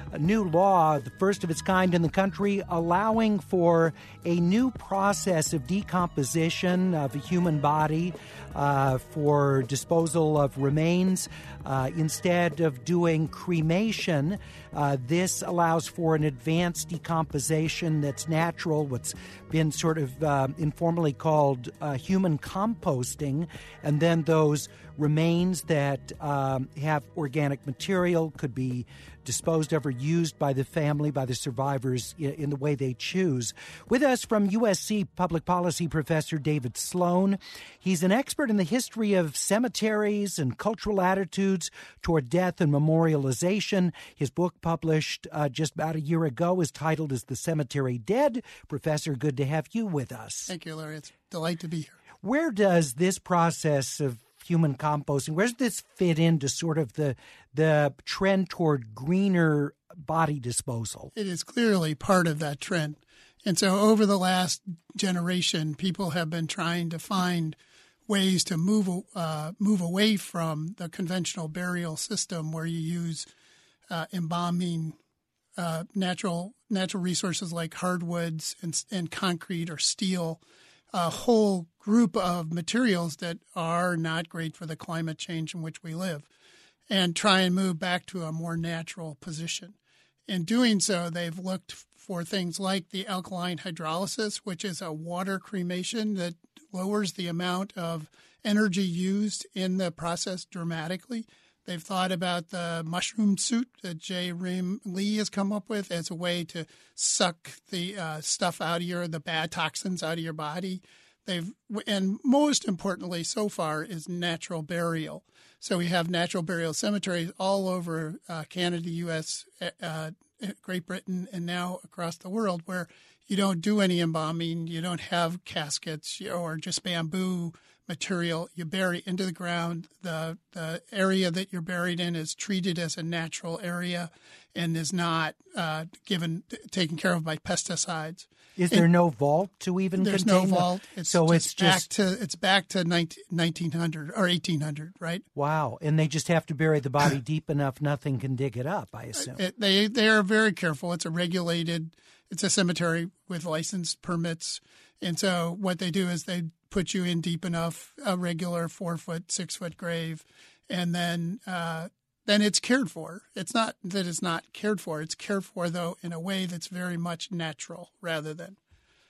a new law, the first of its kind in the country, allowing for a new process of decomposition of a human body uh, for disposal of remains. Uh, instead of doing cremation, uh, this allows for an advanced decomposition that's natural, what's been sort of uh, informally called uh, human composting, and then those remains that um, have organic material could be disposed of or used by the family, by the survivors in the way they choose. With us from U S C Public Policy Professor David Sloan. He's an expert in the history of cemeteries and cultural attitudes toward death and memorialization. His book, published uh, just about a year ago, is titled Is the Cemetery Dead? Professor, good to have you with us. Thank you, Larry. It's a delight to be here. Where does this process of human composting, where does this fit into sort of the the trend toward greener body disposal? It is clearly part of that trend. And so over the last generation, people have been trying to find ways to move uh, move away from the conventional burial system where you use uh, embalming uh, natural natural resources like hardwoods and, and concrete or steel, a whole group of materials that are not great for the climate change in which we live, and try and move back to a more natural position. In doing so, they've looked for things like the alkaline hydrolysis, which is a water cremation that lowers the amount of energy used in the process dramatically. They've thought about the mushroom suit that J. Ream Lee has come up with as a way to suck the uh, stuff out of your, the bad toxins out of your body. They've, and most importantly so far is natural burial. So we have natural burial cemeteries all over uh, Canada, U S, uh, Great Britain, and now across the world where you don't do any embalming, you don't have caskets or just bamboo material. You bury into the ground. The the area that you're buried in is treated as a natural area and is not uh, given taken care of by pesticides. Is there and no vault to even there's contain no vault. It's so just it's just back to it's back to nineteen hundred or eighteen hundred, right? Wow! And they just have to bury the body deep enough nothing can dig it up, I assume. It, they they are very careful. It's a regulated. It's a cemetery with licensed permits, and so what they do is they put you in deep enough, a regular four foot, six foot grave, and then uh, then it's cared for. It's not that it's not cared for. It's cared for, though, in a way that's very much natural rather than.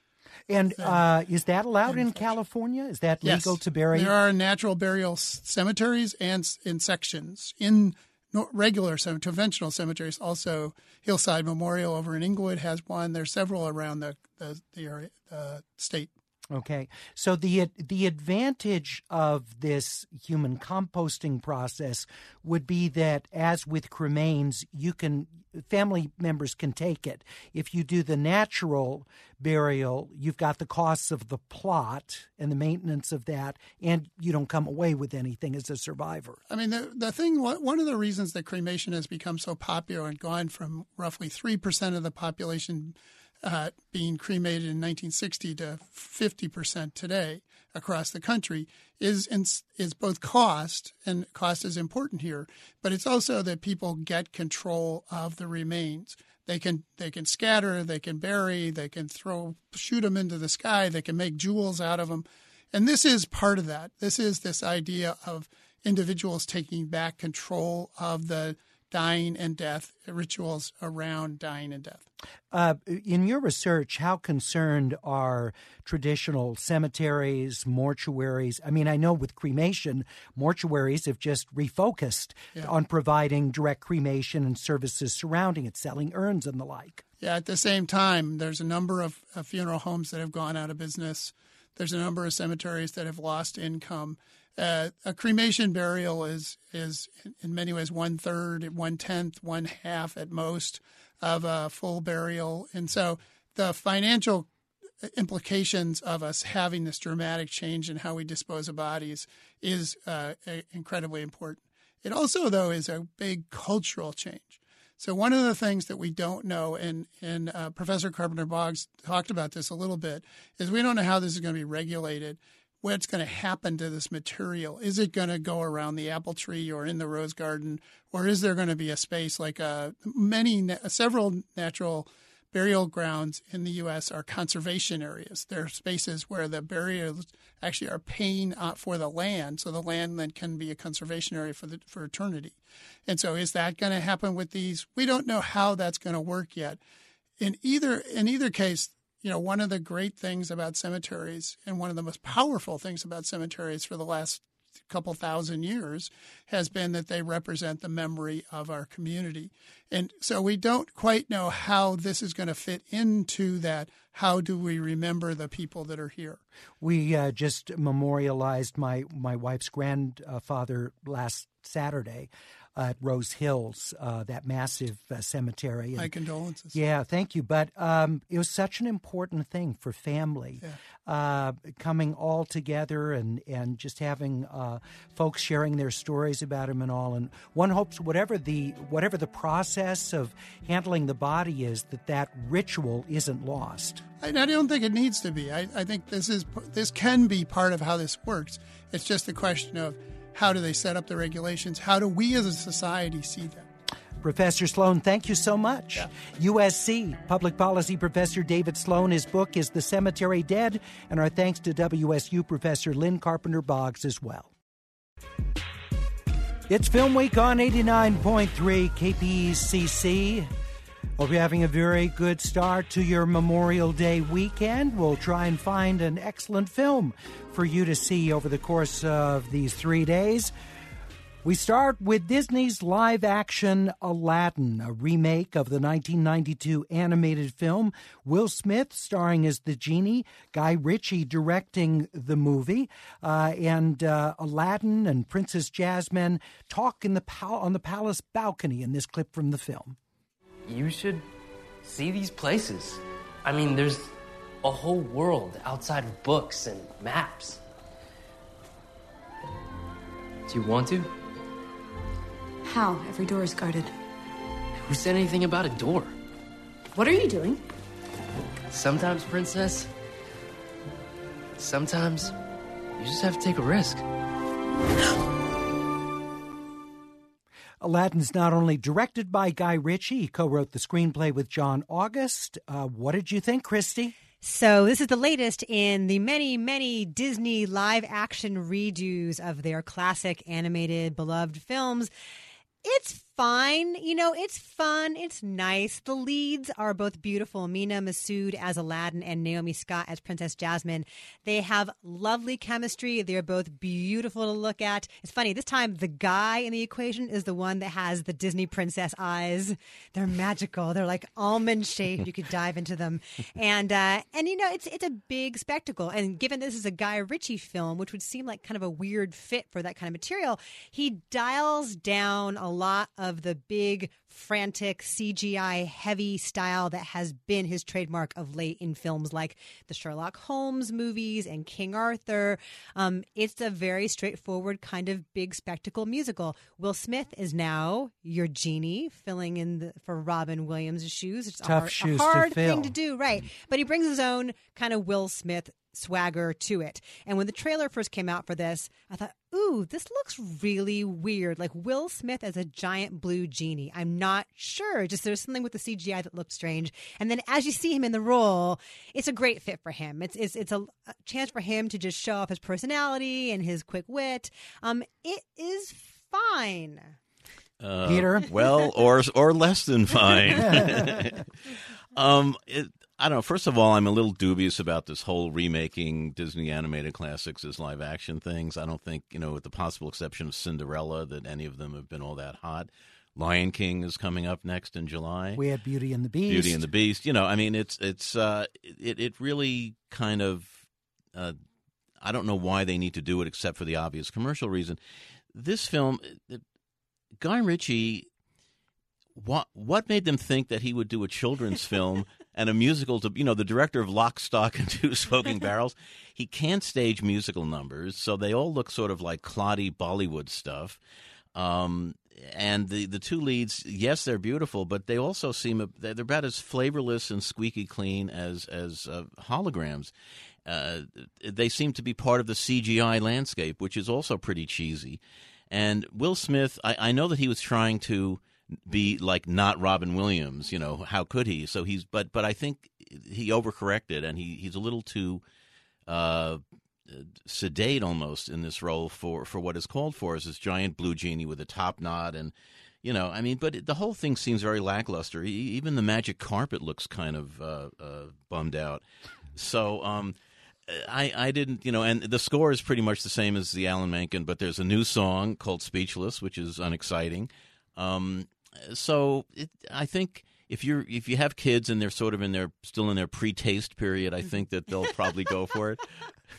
And uh, is that allowed in California? Is that yes, legal to bury? There are natural burial cemeteries and in sections. In regular cemeteries, conventional cemeteries, also Hillside Memorial over in Inglewood has one. There's several around the, the, the area, uh, state. Okay, so the the advantage of this human composting process would be that, as with cremains, you can family members can take it. If you do the natural burial, you've got the costs of the plot and the maintenance of that, and you don't come away with anything as a survivor. I mean, the the thing, one of the reasons that cremation has become so popular and gone from roughly three percent of the population Uh, being cremated in nineteen sixty to fifty percent today across the country is is both cost, and cost is important here, but it's also that people get control of the remains. They can they can scatter, they can bury, they can throw, shoot them into the sky, they can make jewels out of them. And this is part of that. This is this idea of individuals taking back control of the dying and death, rituals around dying and death. Uh, in your research, how concerned are traditional cemeteries, mortuaries? I mean, I know with cremation, mortuaries have just refocused yeah. on providing direct cremation and services surrounding it, selling urns and the like. Yeah, at the same time, there's a number of uh, funeral homes that have gone out of business. There's a number of cemeteries that have lost income. Uh, a cremation burial is is in many ways one third, one tenth, one half at most of a full burial, and so the financial implications of us having this dramatic change in how we dispose of bodies is uh, incredibly important. It also, though, is a big cultural change. So one of the things that we don't know, and, and uh, Professor Carpenter Boggs talked about this a little bit, is we don't know how this is going to be regulated. what's going to happen to this material. Is it going to go around the apple tree or in the rose garden, or is there going to be a space like uh, many, several natural burial grounds in the U S are conservation areas. They're spaces where the burials actually are paying uh, for the land, so the land then can be a conservation area for the for eternity. And so, is that going to happen with these? We don't know how that's going to work yet. In either in either case, you know, one of the great things about cemeteries and one of the most powerful things about cemeteries for the last couple thousand years has been that they represent the memory of our community. And so we don't quite know how this is going to fit into that. How do we remember the people that are here? We uh, just memorialized my, my wife's grandfather last Saturday at Rose Hills, uh, that massive uh, cemetery. My condolences. Yeah, thank you. But um, it was such an important thing for family, yeah. uh, coming all together and, and just having uh, folks sharing their stories about him and all. And one hopes whatever the whatever the process of handling the body is, that that ritual isn't lost. I, I don't think it needs to be. I, I think this is this can be part of how this works. It's just a question of, how do they set up the regulations? How do we as a society see them? Professor Sloan, thank you so much. Yeah. U S C Public Policy Professor David Sloan, his book is The Cemetery Dead, and our thanks to W S U Professor Lynn Carpenter-Boggs as well. It's Film Week on eighty-nine point three K P C C. Hope you're having a very good start to your Memorial Day weekend. We'll try and find an excellent film for you to see over the course of these three days. We start with Disney's live-action Aladdin, a remake of the nineteen ninety-two animated film. Will Smith starring as the genie, Guy Ritchie directing the movie, uh, and uh, Aladdin and Princess Jasmine talk in the pal- on the palace balcony in this clip from the film. You should see these places. I mean, there's a whole world outside of books and maps. Do you want to? How? Every door is guarded. Who said anything about a door? What are you doing? Sometimes, Princess, sometimes you just have to take a risk. Aladdin's not only directed by Guy Ritchie, he co-wrote the screenplay with John August. Uh, what did you think, Christy? So this is the latest in the many, many Disney live-action redos of their classic animated beloved films. It's fine. You know, it's fun. It's nice. The leads are both beautiful. Mina Massoud as Aladdin and Naomi Scott as Princess Jasmine. They have lovely chemistry. They're both beautiful to look at. It's funny. This time, the guy in the equation is the one that has the Disney princess eyes. They're magical. They're like almond shaped. You could dive into them. And, uh, and you know, it's it's a big spectacle. And given this is a Guy Ritchie film, which would seem like kind of a weird fit for that kind of material, he dials down a lot of of the big, frantic, C G I heavy style that has been his trademark of late in films like the Sherlock Holmes movies and King Arthur. Um, it's a very straightforward kind of big spectacle musical. Will Smith is now your genie, filling in the, for Robin Williams' shoes. It's Tough a hard, shoes a hard to fill. thing to do, right? But he brings his own kind of Will Smith swagger to it. And when the trailer first came out for this, I thought, ooh, this looks really weird. Like Will Smith as a giant blue genie. I'm not sure. Just there's something with the C G I that looked strange. And then as you see him in the role, it's a great fit for him. It's it's, it's a, a chance for him to just show off his personality and his quick wit. Um, it is fine. Uh, Peter? Well, or or less than fine. um, it, I don't know. First of all, I'm a little dubious about this whole remaking Disney animated classics as live action things. I don't think, you know, with the possible exception of Cinderella, that any of them have been all that hot. Lion King is coming up next in July. We had Beauty and the Beast. Beauty and the Beast. You know, I mean, it's it's uh, it it really kind of uh, I don't know why they need to do it except for the obvious commercial reason. This film, it, Guy Ritchie. What what made them think that he would do a children's film and a musical to, you know, the director of Lock, Stock, and Two Smoking Barrels? He can't stage musical numbers, so they all look sort of like cloddy Bollywood stuff. Um, and the, the two leads, yes, they're beautiful, but they also seem, they're about as flavorless and squeaky clean as, as uh, holograms. uh, they seem to be part of the C G I landscape, which is also pretty cheesy. And Will Smith, I, I know that he was trying to be like not Robin Williams. You know, how could he? So he's, but but I think he overcorrected, and he, he's a little too uh, sedate almost in this role for, for what is called for as this giant blue genie with a top knot. And you know, I mean, but it, the whole thing seems very lackluster. E- even the magic carpet looks kind of uh, uh, bummed out. So. Um, I, I didn't, you know, and the score is pretty much the same as the Alan Menken, but there's a new song called Speechless, which is unexciting. Um, so it, I think if you're if you have kids and they're sort of in their still in their pre-taste period, I think that they'll probably go for it.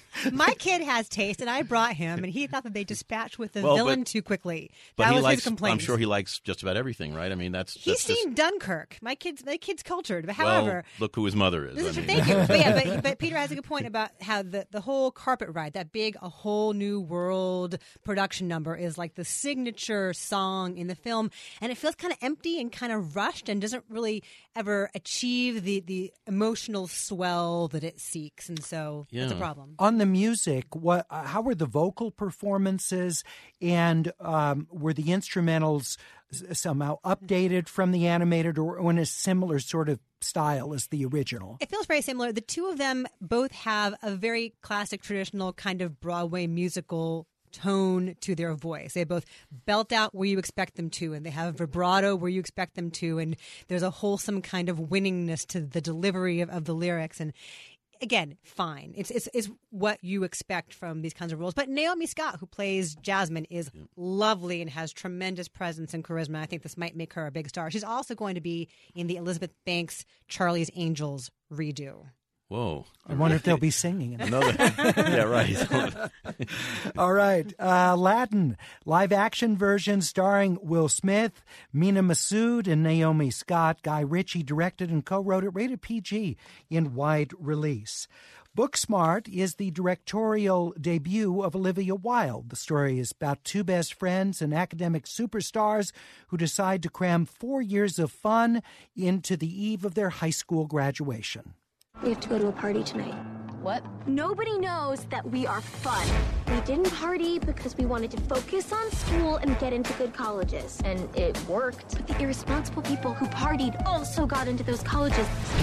My kid has taste, and I brought him, and he thought that they dispatched with the well, villain but, too quickly. But that he was likes, his complaint. I'm sure he likes just about everything, right? I mean, that's he's that's seen just, Dunkirk. My kid's my kid's cultured, but well, however, look who his mother is. This is I mean. thank you. But yeah, but, but Peter has a good point about how the, the whole carpet ride, that big A Whole New World production number, is like the signature song in the film, and it feels kind of empty and kind of rushed, and doesn't really ever achieve the, the emotional swell that it seeks, and so yeah. that's a problem. On the music, what? Uh, how were the vocal performances, and um, were the instrumentals somehow updated from the animated, or in a similar sort of style as the original? It feels very similar. The two of them both have a very classic, traditional kind of Broadway musical tone to their voice. They both belt out where you expect them to, and they have vibrato where you expect them to, and there's a wholesome kind of winningness to the delivery of, of the lyrics. And again, fine. It's, it's it's what you expect from these kinds of roles. But Naomi Scott, who plays Jasmine, is yeah. lovely and has tremendous presence and charisma. I think this might make her a big star. She's also going to be in the Elizabeth Banks Charlie's Angels redo. Whoa. I wonder if they'll be singing in it. Another. Yeah, right. All right. Uh, Aladdin, live-action version starring Will Smith, Mina Massoud, and Naomi Scott. Guy Ritchie directed and co-wrote it, rated P G in wide release. Booksmart is the directorial debut of Olivia Wilde. The story is about two best friends and academic superstars who decide to cram four years of fun into the eve of their high school graduation. We have to go to a party tonight. What? Nobody knows that we are fun. We didn't party because we wanted to focus on school and get into good colleges. And it worked. But the irresponsible people who partied also got into those colleges.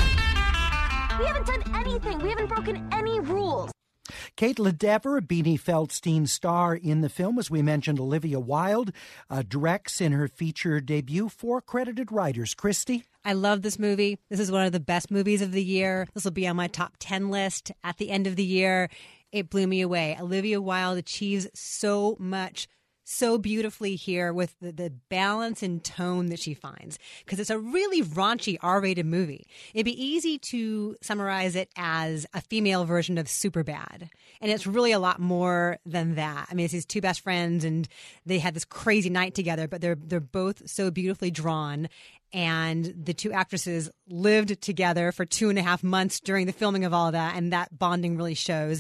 We haven't done anything. We haven't broken any rules. Caitlin Dever, Beanie Feldstein star in the film, as we mentioned. Olivia Wilde uh, directs in her feature debut. Four credited writers. Christy? I love this movie. This is one of the best movies of the year. This will be on my top ten list at the end of the year. It blew me away. Olivia Wilde achieves so much so beautifully here with the, the balance and tone that she finds, because it's a really raunchy R-rated movie. It'd be easy to summarize it as a female version of Superbad, and it's really a lot more than that. I mean, it's these two best friends, and they had this crazy night together, but they're they're both so beautifully drawn. And the two actresses lived together for two and a half months during the filming of all of that, and that bonding really shows.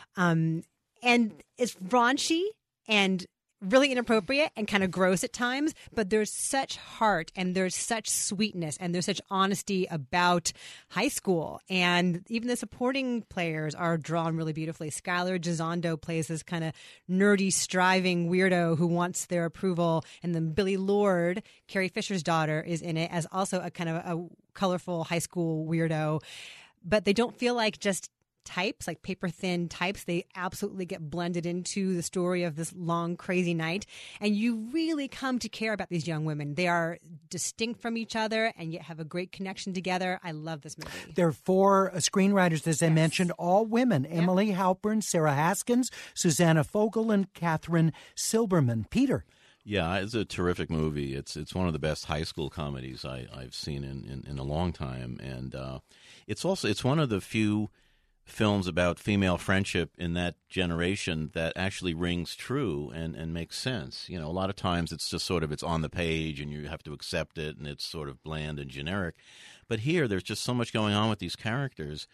Um, and it's raunchy and really inappropriate and kind of gross at times, but there's such heart and there's such sweetness and there's such honesty about high school. And even the supporting players are drawn really beautifully. Skylar Gisondo plays this kind of nerdy, striving weirdo who wants their approval. And then Billy Lord, Carrie Fisher's daughter, is in it as also a kind of a colorful high school weirdo. But they don't feel like just types, like paper-thin types. They absolutely get blended into the story of this long, crazy night. And you really come to care about these young women. They are distinct from each other and yet have a great connection together. I love this movie. There are four uh, screenwriters, as I yes. mentioned, all women. Yep. Emily Halpern, Sarah Haskins, Susanna Fogel, and Catherine Silberman. Peter. Yeah, it's a terrific movie. It's it's one of the best high school comedies I, I've seen in, in, in a long time. And uh, it's also it's one of the few films about female friendship in that generation that actually rings true and, and makes sense. You know, a lot of times it's just sort of, it's on the page and you have to accept it and it's sort of bland and generic. But here, there's just so much going on with these characters.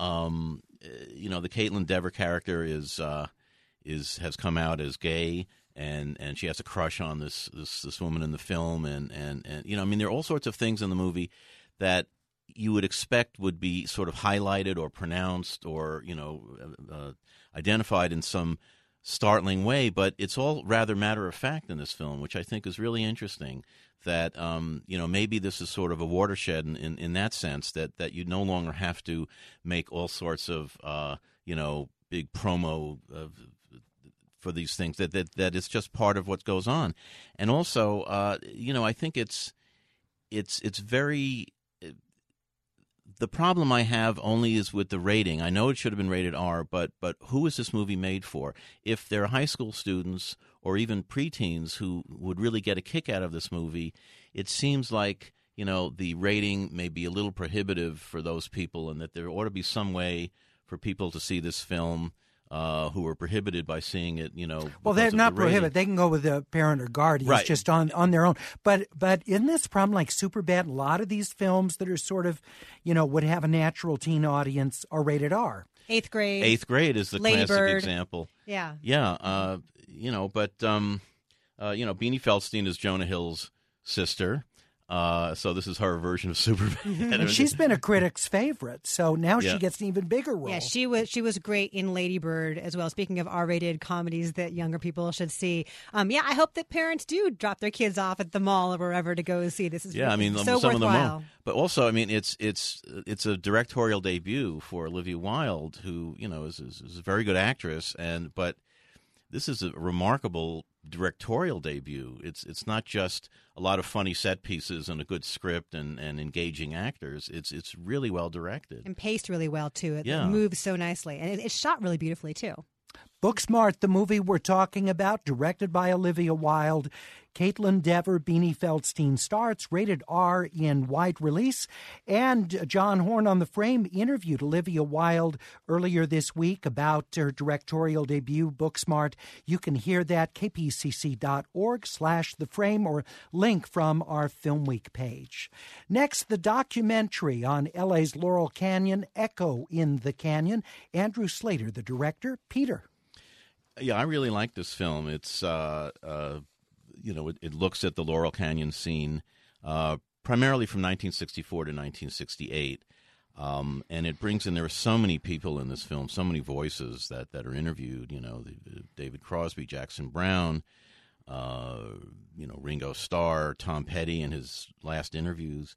Um, you know, the Caitlin Dever character is uh, is has come out as gay, and, and she has a crush on this, this this woman in the film. And, and, and, you know, I mean, there are all sorts of things in the movie that you would expect would be sort of highlighted or pronounced or, you know, uh, identified in some startling way, but it's all rather matter of fact in this film, which I think is really interesting. That um, you know, maybe this is sort of a watershed in, in, in that sense, that, that you no longer have to make all sorts of uh, you know, big promo of, for these things. That, that that it's just part of what goes on, and also uh, you know, I think it's it's it's very. The problem I have only is with the rating. I know it should have been rated R, but but who is this movie made for? If they're high school students or even preteens who would really get a kick out of this movie, it seems like, you know, the rating may be a little prohibitive for those people, and that there ought to be some way for people to see this film uh, who are prohibited by seeing it, you know. Well, they're not the prohibited. They can go with a parent or guardian, right. just on, on their own. But but in this problem, like Superbad, a lot of these films that are sort of, you know, would have a natural teen audience are rated R. Eighth grade. Eighth grade is the Lady classic Bird. example. Yeah. Yeah. Uh, you know, but, um, uh, you know, Beanie Feldstein is Jonah Hill's sister. Uh, so this is her version of Superbad. And she's been a critic's favorite, so now Yeah. she gets an even bigger role. Yeah, she was she was great in Lady Bird as well. Speaking of R-rated comedies that younger people should see, um, yeah, I hope that parents do drop their kids off at the mall or wherever to go see this. Is Yeah, I mean, so some worthwhile. of them won't. But also, I mean, it's it's it's a directorial debut for Olivia Wilde, who, you know, is, is, is a very good actress, and but this is a remarkable directorial debut. It's it's not just a lot of funny set pieces and a good script and, and engaging actors. It's it's really well directed and paced really well too. It, Yeah. it moves so nicely, and it, it's shot really beautifully too. Booksmart, the movie we're talking about, directed by Olivia Wilde. Caitlin Dever, Beanie Feldstein starts, rated R in wide release. And John Horn on the Frame interviewed Olivia Wilde earlier this week about her directorial debut, Booksmart. You can hear that, kpcc.org slash the frame, or link from our Film Week page. Next, the documentary on L A's Laurel Canyon, Echo in the Canyon. Andrew Slater, the director. Peter. Yeah, I really like this film. It's, uh, uh, you know, it, it looks at the Laurel Canyon scene uh, primarily from nineteen sixty-four to nineteen sixty-eight. Um, and it brings in, there are so many people in this film, so many voices that, that are interviewed, you know, the, the David Crosby, Jackson Brown, uh, you know, Ringo Starr, Tom Petty in his last interviews,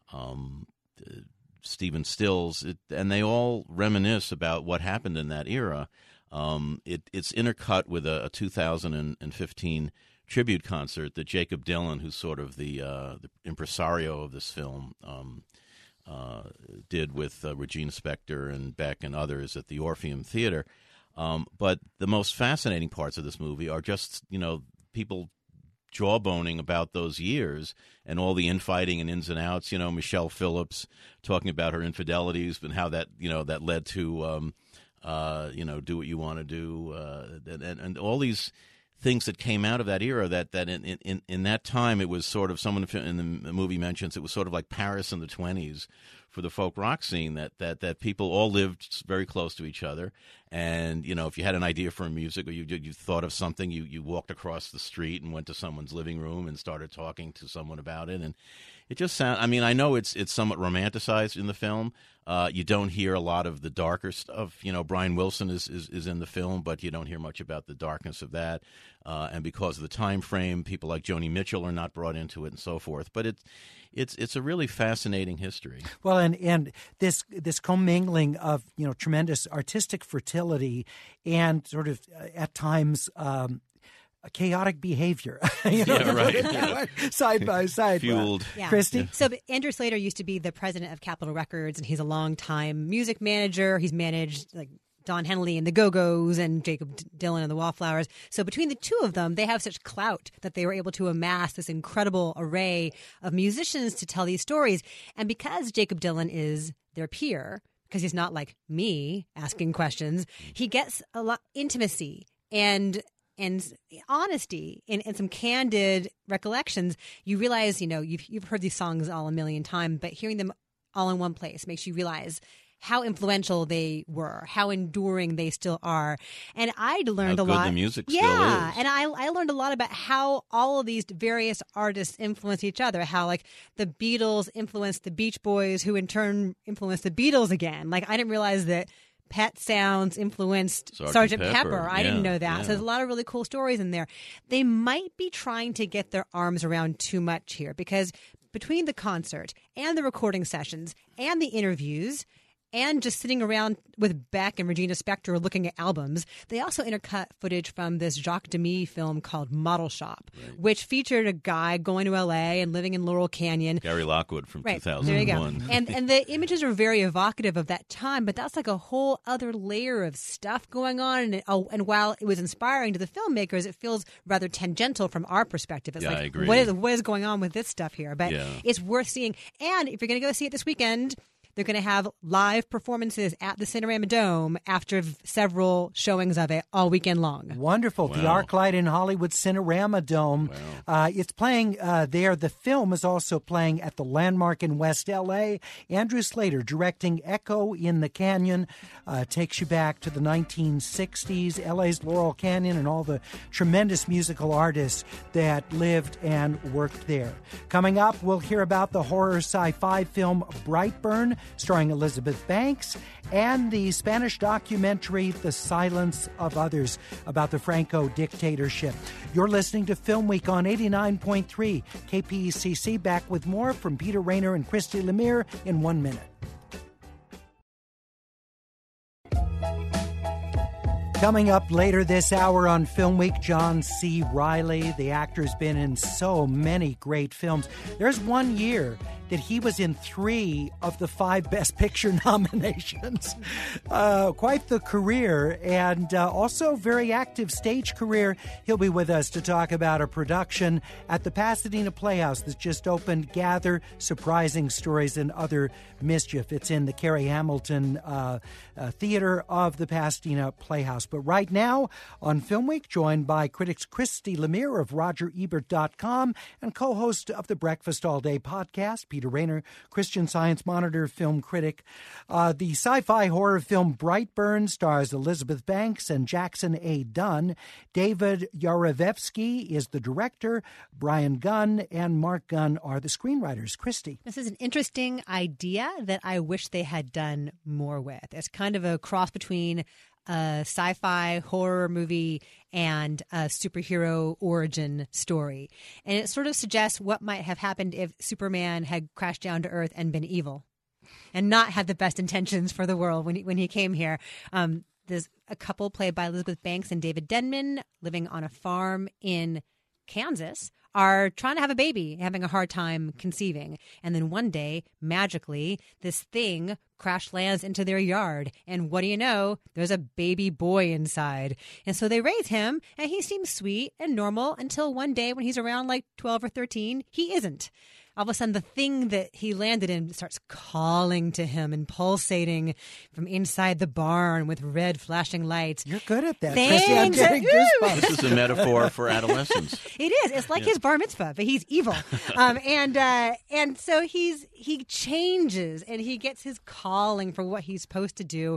um, uh, Stephen Stills, it, and they all reminisce about what happened in that era. Um, it, it's intercut with a, a two thousand fifteen tribute concert that Jacob Dylan, who's sort of the, uh, the impresario of this film, um, uh, did with uh, Regina Spektor and Beck and others at the Orpheum Theater. Um, but the most fascinating parts of this movie are just, you know, people jawboning about those years and all the infighting and ins and outs. You know, Michelle Phillips talking about her infidelities and how that, you know, that led to, um, uh, you know, do what you want to do, uh, and, and, and all these things that came out of that era, that, that in, in, in that time it was sort of, someone in the movie mentions, it was sort of like Paris in the twenties for the folk rock scene, that, that, that people all lived very close to each other. And, you know, if you had an idea for music or you you thought of something, you, you walked across the street and went to someone's living room and started talking to someone about it. And it just sounds, I mean, I know it's it's somewhat romanticized in the film. Uh, you don't hear a lot of the darker stuff. You know, Brian Wilson is, is, is in the film, but you don't hear much about the darkness of that. Uh, and because of the time frame, people like Joni Mitchell are not brought into it and so forth. But it's it's it's a really fascinating history. Well, and, and this this commingling of, you know, tremendous artistic fertility and sort of uh, at times um, chaotic behavior, you know, yeah, right. yeah. side by side. Fueled. Yeah. Christy? Yeah. So Andrew Slater used to be the president of Capitol Records, and he's a longtime music manager. He's managed like Don Henley and the Go-Go's and Jacob Dylan and the Wallflowers. So between the two of them, they have such clout that they were able to amass this incredible array of musicians to tell these stories. And because Jacob Dylan is their peer, because he's not like me asking questions, he gets a lot intimacy and and honesty and, and some candid recollections. You realize, you know, you've, you've heard these songs all a million times, but hearing them all in one place makes you realize how influential they were, how enduring they still are. And I learned how a good lot. the music yeah, still is. And I, I learned a lot about how all of these various artists influence each other, how like the Beatles influenced the Beach Boys, who in turn influenced the Beatles again. Like I didn't realize that Pet Sounds influenced Sergeant Sergeant Pepper. Pepper. I Yeah, didn't know that. yeah. So there's a lot of really cool stories in there. They might be trying to get their arms around too much here because between the concert and the recording sessions and the interviews and just sitting around with Beck and Regina Spektor looking at albums, they also intercut footage from this Jacques Demy film called Model Shop, right. which featured a guy going to L A and living in Laurel Canyon. Gary Lockwood from right. two thousand one. There you go. and, and the images are very evocative of that time, but that's like a whole other layer of stuff going on. And, it, oh, and while it was inspiring to the filmmakers, it feels rather tangential from our perspective. It's yeah, like, I agree. What is, what is going on with this stuff here? But yeah. it's worth seeing. And if you're going to go see it this weekend, they're going to have live performances at the Cinerama Dome after v- several showings of it all weekend long. Wonderful. Wow. The ArcLight in Hollywood Cinerama Dome. Wow. Uh, it's playing uh, there. The film is also playing at the Landmark in West L A. Andrew Slater directing Echo in the Canyon uh, takes you back to the nineteen sixties, L A's Laurel Canyon, and all the tremendous musical artists that lived and worked there. Coming up, we'll hear about the horror sci-fi film Brightburn, starring Elizabeth Banks, and the Spanish documentary The Silence of Others about the Franco dictatorship. You're listening to Film Week on eighty-nine point three K P E C C. Back with more from Peter Rayner and Christy Lemire in one minute. Coming up later this hour on Film Week, John C. Reilly. The actor's been in so many great films. There's one year that he was in three of the five Best Picture nominations. Uh, quite the career, and uh, also very active stage career. He'll be with us to talk about a production at the Pasadena Playhouse that's just opened, Gather, Surprising Stories and Other Mischief. It's in the Carrie Hamilton uh, uh, Theater of the Pasadena Playhouse. But right now on Film Week, joined by critics Christy Lemire of Roger Ebert dot com and co-host of the Breakfast All Day podcast, Peter Rayner, Christian Science Monitor film critic. Uh, the sci-fi horror film Brightburn stars Elizabeth Banks and Jackson A. Dunn. David Yarovetsky is the director. Brian Gunn and Mark Gunn are the screenwriters. Christy. This is an interesting idea that I wish they had done more with. It's kind of a cross between a sci-fi horror movie and a superhero origin story. And it sort of suggests what might have happened if Superman had crashed down to Earth and been evil and not had the best intentions for the world when he, when he came here. Um, there's a couple played by Elizabeth Banks and David Denman living on a farm in Kansas are trying to have a baby, having a hard time conceiving. And then one day, magically, this thing crash lands into their yard. And what do you know? There's a baby boy inside. And so they raise him, and he seems sweet and normal until one day when he's around like twelve or thirteen, he isn't. All of a sudden, the thing that he landed in starts calling to him and pulsating from inside the barn with red flashing lights. You're good at that. Thanks. Christy, I'm getting goosebumps. This is a metaphor for adolescence. It is. It's like Yeah. his bar mitzvah, but he's evil. um, and uh, and so he's he changes and he gets his calling for what he's supposed to do.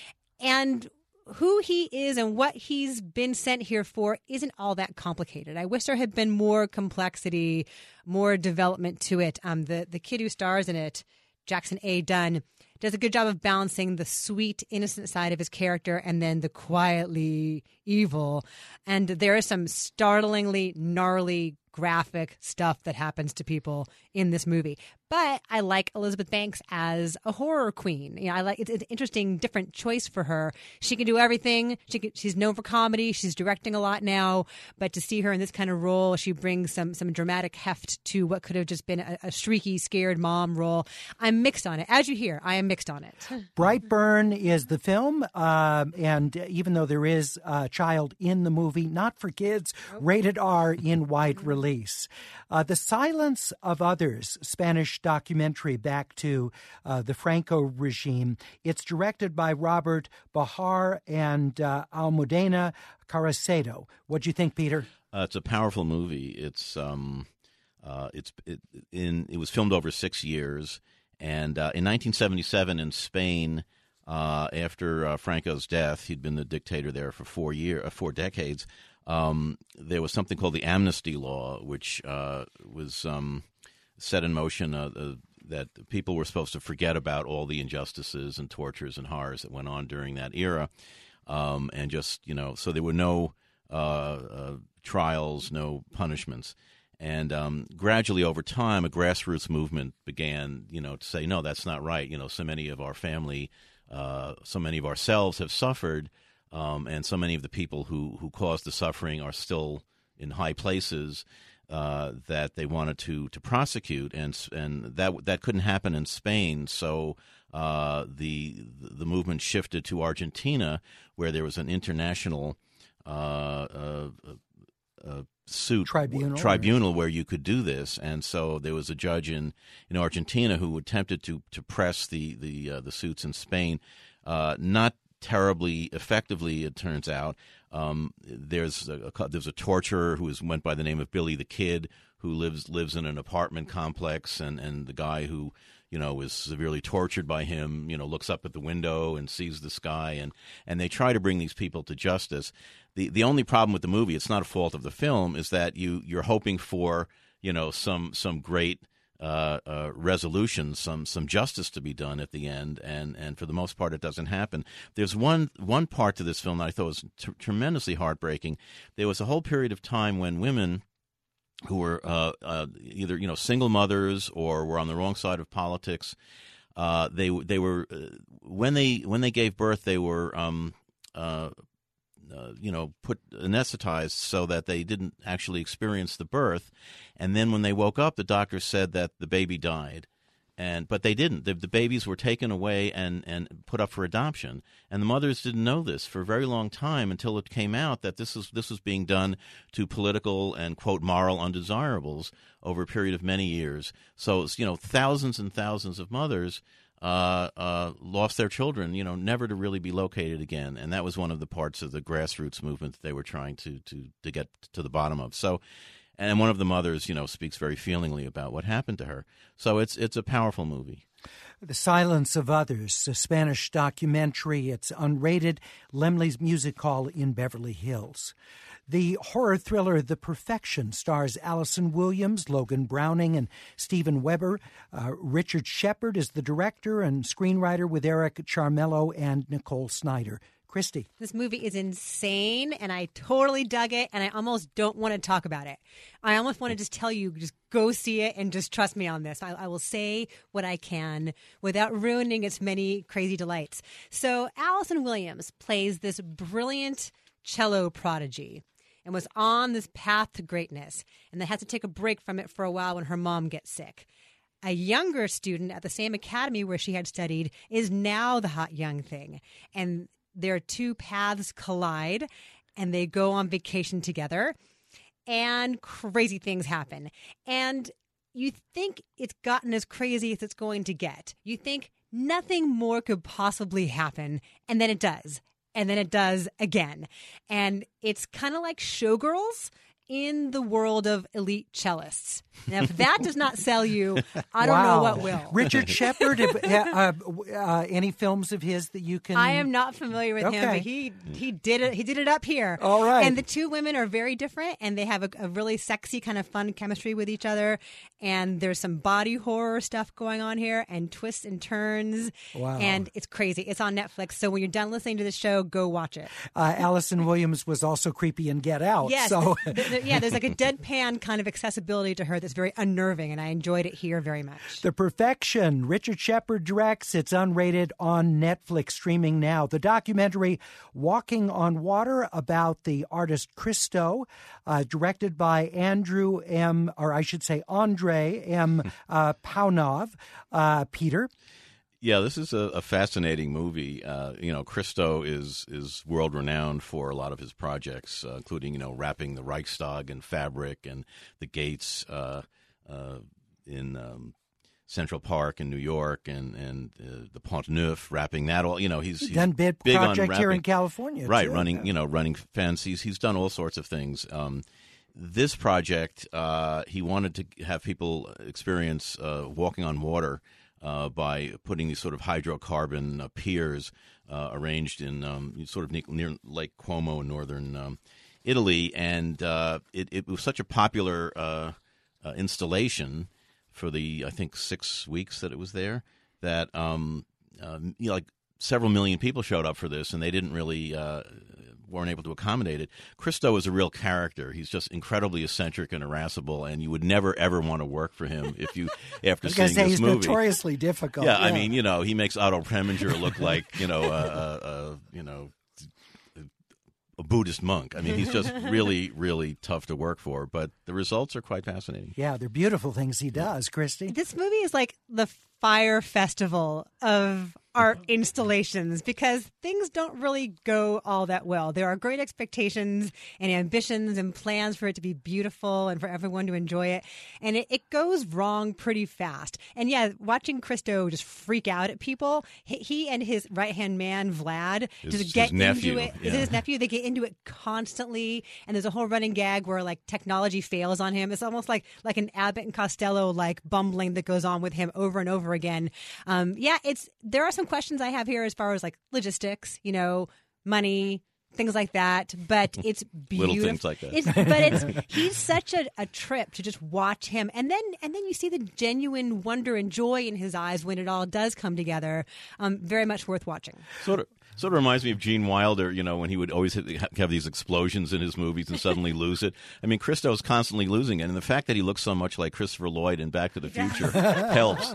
And who he is and what he's been sent here for isn't all that complicated. I wish there had been more complexity, more development to it. Um, the, the kid who stars in it, Jackson A. Dunn, does a good job of balancing the sweet, innocent side of his character and then the quietly evil. And there is some startlingly gnarly graphic stuff that happens to people in this movie. But I like Elizabeth Banks as a horror queen. You know, I like it's, it's an interesting, different choice for her. She can do everything. She can, she's known for comedy. She's directing a lot now. But to see her in this kind of role, she brings some some dramatic heft to what could have just been a, a shrieky, scared mom role. I'm mixed on it. As you hear, I am mixed on it. Brightburn is the film, uh, and even though there is a child in the movie, not for kids, rated R in wide release. Uh, The Silence of Others, Spanish documentary back to uh, the Franco regime. It's directed by Robert Bahar and uh, Almudena Caracedo. What do you think, Peter? Uh, it's a powerful movie. It's um, uh, it's it, in it was filmed over six years, and uh, in nineteen seventy-seven in Spain, uh, after uh, Franco's death, he'd been the dictator there for four year, uh, four decades. Um, there was something called the amnesty law, which uh, was um, set in motion uh, uh, that people were supposed to forget about all the injustices and tortures and horrors that went on during that era, um, and just, you know, so there were no uh, uh, trials, no punishments. And um, gradually over time, a grassroots movement began, you know, to say, no, that's not right. You know, so many of our family, uh, so many of ourselves have suffered. Um, and so many of the people who, who caused the suffering are still in high places uh, that they wanted to to prosecute, and and that that couldn't happen in Spain. So uh, the the movement shifted to Argentina, where there was an international uh, uh, uh, suit tribunal, tribunal where you could do this. And so there was a judge in, in Argentina who attempted to to press the the uh, the suits in Spain, uh, not terribly effectively, it turns out. Um, there's a, a there's a torturer who is, went by the name of Billy the Kid, who lives lives in an apartment complex, and, and the guy who, you know, was severely tortured by him, you know, looks up at the window and sees the sky, and, and they try to bring these people to justice. The the only problem with the movie, it's not a fault of the film, is that you you're hoping for, you know, some some great Uh, uh, resolution, some some justice to be done at the end, and, and for the most part, it doesn't happen. There's one one part to this film that I thought was t- tremendously heartbreaking. There was a whole period of time when women who were uh, uh, either you know single mothers or were on the wrong side of politics, uh, they they were uh, when they when they gave birth, they were um, uh, Uh, you know, put anesthetized so that they didn't actually experience the birth. And then when they woke up, the doctor said that the baby died. And but they didn't. The, the babies were taken away and, and put up for adoption. And the mothers didn't know this for a very long time until it came out that this was this was being done to political and, quote, moral undesirables over a period of many years. So, it's, you know, thousands and thousands of mothers Uh, uh, lost their children, you know, never to really be located again. And that was one of the parts of the grassroots movement that they were trying to, to, to get to the bottom of. So, and one of the mothers, you know, speaks very feelingly about what happened to her. So it's it's a powerful movie. The Silence of Others, a Spanish documentary. It's unrated. Laemmle's Music Hall in Beverly Hills. The horror thriller The Perfection stars Allison Williams, Logan Browning, and Steven Weber. Uh, Richard Shepard is the director and screenwriter, with Eric Charmello and Nicole Snyder. Christy. This movie is insane, and I totally dug it, and I almost don't want to talk about it. I almost want to just tell you, just go see it and just trust me on this. I, I will say what I can without ruining its many crazy delights. So Allison Williams plays this brilliant cello prodigy and was on this path to greatness, and then had to take a break from it for a while when her mom gets sick. A younger student at the same academy where she had studied is now the hot young thing, and their two paths collide, and they go on vacation together, and crazy things happen. And you think it's gotten as crazy as it's going to get. You think nothing more could possibly happen, and then it does. And then it does again. And it's kind of like Showgirls in the world of elite cellists. Now, if that does not sell you, I don't wow. know what will. Richard Shepard, uh, uh, any films of his that you can... I am not familiar with okay. him, but he he did it. He did it up here. All right. And the two women are very different, and they have a, a really sexy kind of fun chemistry with each other. And there's some body horror stuff going on here, and twists and turns. Wow. And it's crazy. It's on Netflix, so when you're done listening to the show, go watch it. Uh, Allison Williams was also creepy in Get Out. Yes. So. the, the, yeah, there's like a deadpan kind of accessibility to her that's very unnerving, and I enjoyed it here very much. The Perfection. Richard Shepard directs. It's unrated on Netflix, streaming now. The documentary Walking on Water, about the artist Christo, uh, directed by Andrew M., or I should say Andre M. uh, Paunov. Uh, Peter? Yeah, this is a, a fascinating movie. Uh, you know, Christo is is world renowned for a lot of his projects, uh, including you know wrapping the Reichstag in fabric and the gates uh, uh, in um, Central Park in New York, and and uh, the Pont Neuf, wrapping that all. You know, he's, he's done big, big project on wrapping, here in California, right? too. Running, yeah. you know, running fence. He's he's done all sorts of things. Um, this project, uh, he wanted to have people experience uh, walking on water. uh, by putting these sort of hydrocarbon uh, piers uh, arranged in um, sort of near Lake Como in northern um, Italy, and uh, it, it was such a popular uh, uh, installation for the I think six weeks that it was there that um, uh, you know, like several million people showed up for this, and they didn't really uh, weren't able to accommodate it. Christo is a real character. He's just incredibly eccentric and irascible, and you would never ever want to work for him if you after seeing say this he's movie. Notoriously difficult. Yeah, yeah, I mean, you know, he makes Otto Preminger look like you know a, a, a you know. a Buddhist monk. I mean, he's just really, really tough to work for, but the results are quite fascinating. Yeah, they're beautiful things he does, Christy. This movie is like the Fire Festival of art installations because things don't really go all that well. There are great expectations and ambitions and plans for it to be beautiful and for everyone to enjoy it. And it, it goes wrong pretty fast. And yeah, watching Christo just freak out at people, he, he and his right-hand man, Vlad, His- just get his nephew, into it. Is yeah. it his nephew? They get into it constantly. And there's a whole running gag where like technology fails on him. It's almost like like an Abbott and Costello like bumbling that goes on with him over and over again. Um, yeah, it's there are some questions I have here as far as like logistics, you know, money, things like that. But it's beautiful. Little things like that. It's, but it's he's such a, a trip to just watch him, and then and then you see the genuine wonder and joy in his eyes when it all does come together. Um, very much worth watching. Sort of. Sort of reminds me of Gene Wilder, you know, when he would always hit, have these explosions in his movies and suddenly lose it. I mean, Christo's constantly losing it, and the fact that he looks so much like Christopher Lloyd in Back to the Future helps.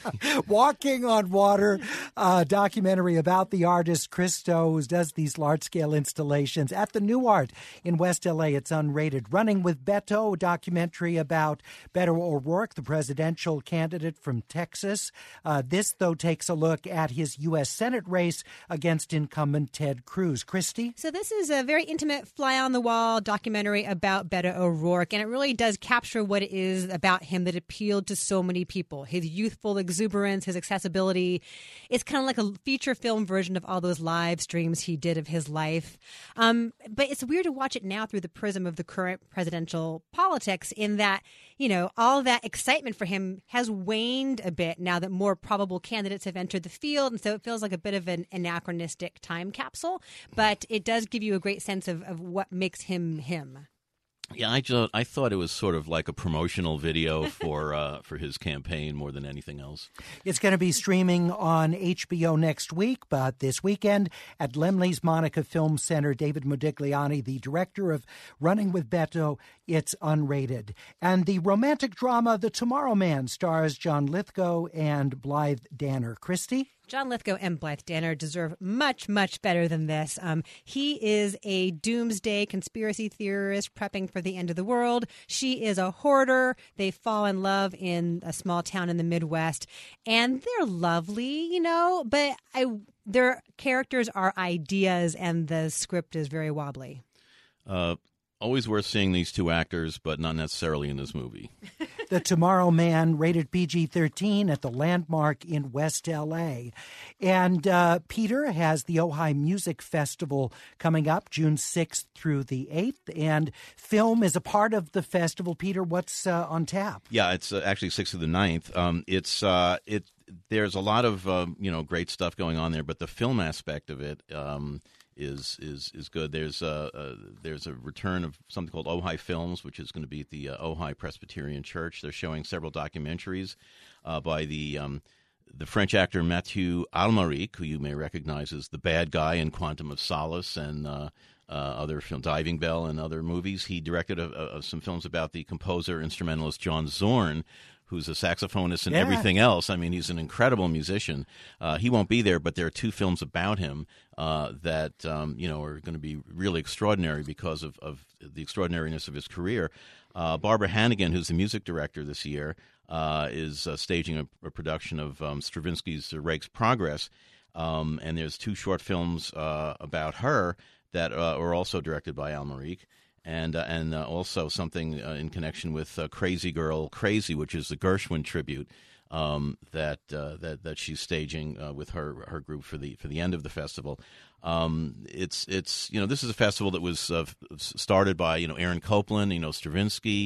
Walking on Water, uh, documentary about the artist Christo, who does these large-scale installations at the New Art in West L A. It's unrated. Running with Beto, a documentary about Beto O'Rourke, the presidential candidate from Texas. Uh, this, though, takes a look at his U S Senate race against incumbent Ted Cruz. Christy? So this is a very intimate fly-on-the-wall documentary about Beto O'Rourke, and it really does capture what it is about him that appealed to so many people. His youthful exuberance, his accessibility. It's kind of like a feature film version of all those live streams he did of his life. Um, but it's weird to watch it now through the prism of the current presidential politics in that, you know, all that excitement for him has waned a bit now that more probable candidates have entered the field, and so it feels like a bit of an anachronistic time capsule, but it does give you a great sense of, of what makes him him. Yeah, I just, I thought it was sort of like a promotional video for uh, for his campaign more than anything else. It's going to be streaming on H B O next week, but this weekend at Lemley's Monica Film Center, David Modigliani, the director of Running with Beto, it's unrated. And the romantic drama The Tomorrow Man stars John Lithgow and Blythe Danner. Christy? John Lithgow and Blythe Danner deserve much, much better than this. Um, he is a doomsday conspiracy theorist prepping for the end of the world. She is a hoarder. They fall in love in a small town in the Midwest, and they're lovely, you know, but I, their characters are ideas, and the script is very wobbly. Uh, always worth seeing these two actors, but not necessarily in this movie. The Tomorrow Man, rated P G thirteen at the Landmark in West L A. And uh, Peter has the Ojai Music Festival coming up June sixth through the eighth. And film is a part of the festival. Peter, what's uh, on tap? Yeah, it's uh, actually sixth to the ninth. Um, it's uh, it. There's a lot of um, you know great stuff going on there, but the film aspect of it um, is is is good. There's a, a there's a return of something called Ojai Films, which is going to be at the uh, Ojai Presbyterian Church. They're showing several documentaries uh, by the um, the French actor Mathieu Amalric, who you may recognize as the bad guy in Quantum of Solace and uh, uh, other film, Diving Bell and other movies. He directed a, a, some films about the composer instrumentalist John Zorn, who's a saxophonist and Yeah. everything else. I mean, he's an incredible musician. Uh, he won't be there, but there are two films about him uh, that um, you know are going to be really extraordinary because of, of the extraordinariness of his career. Uh, Barbara Hannigan, who's the music director this year, uh, is uh, staging a, a production of um, Stravinsky's uh, Rake's Progress, um, and there's two short films uh, about her that uh, are also directed by Amalric. And uh, and uh, also something uh, in connection with uh, Crazy Girl Crazy, which is the Gershwin tribute um, that uh, that that she's staging uh, with her her group for the for the end of the festival. Um, it's it's you know this is a festival that was uh, started by you know Aaron Copland, you know Stravinsky,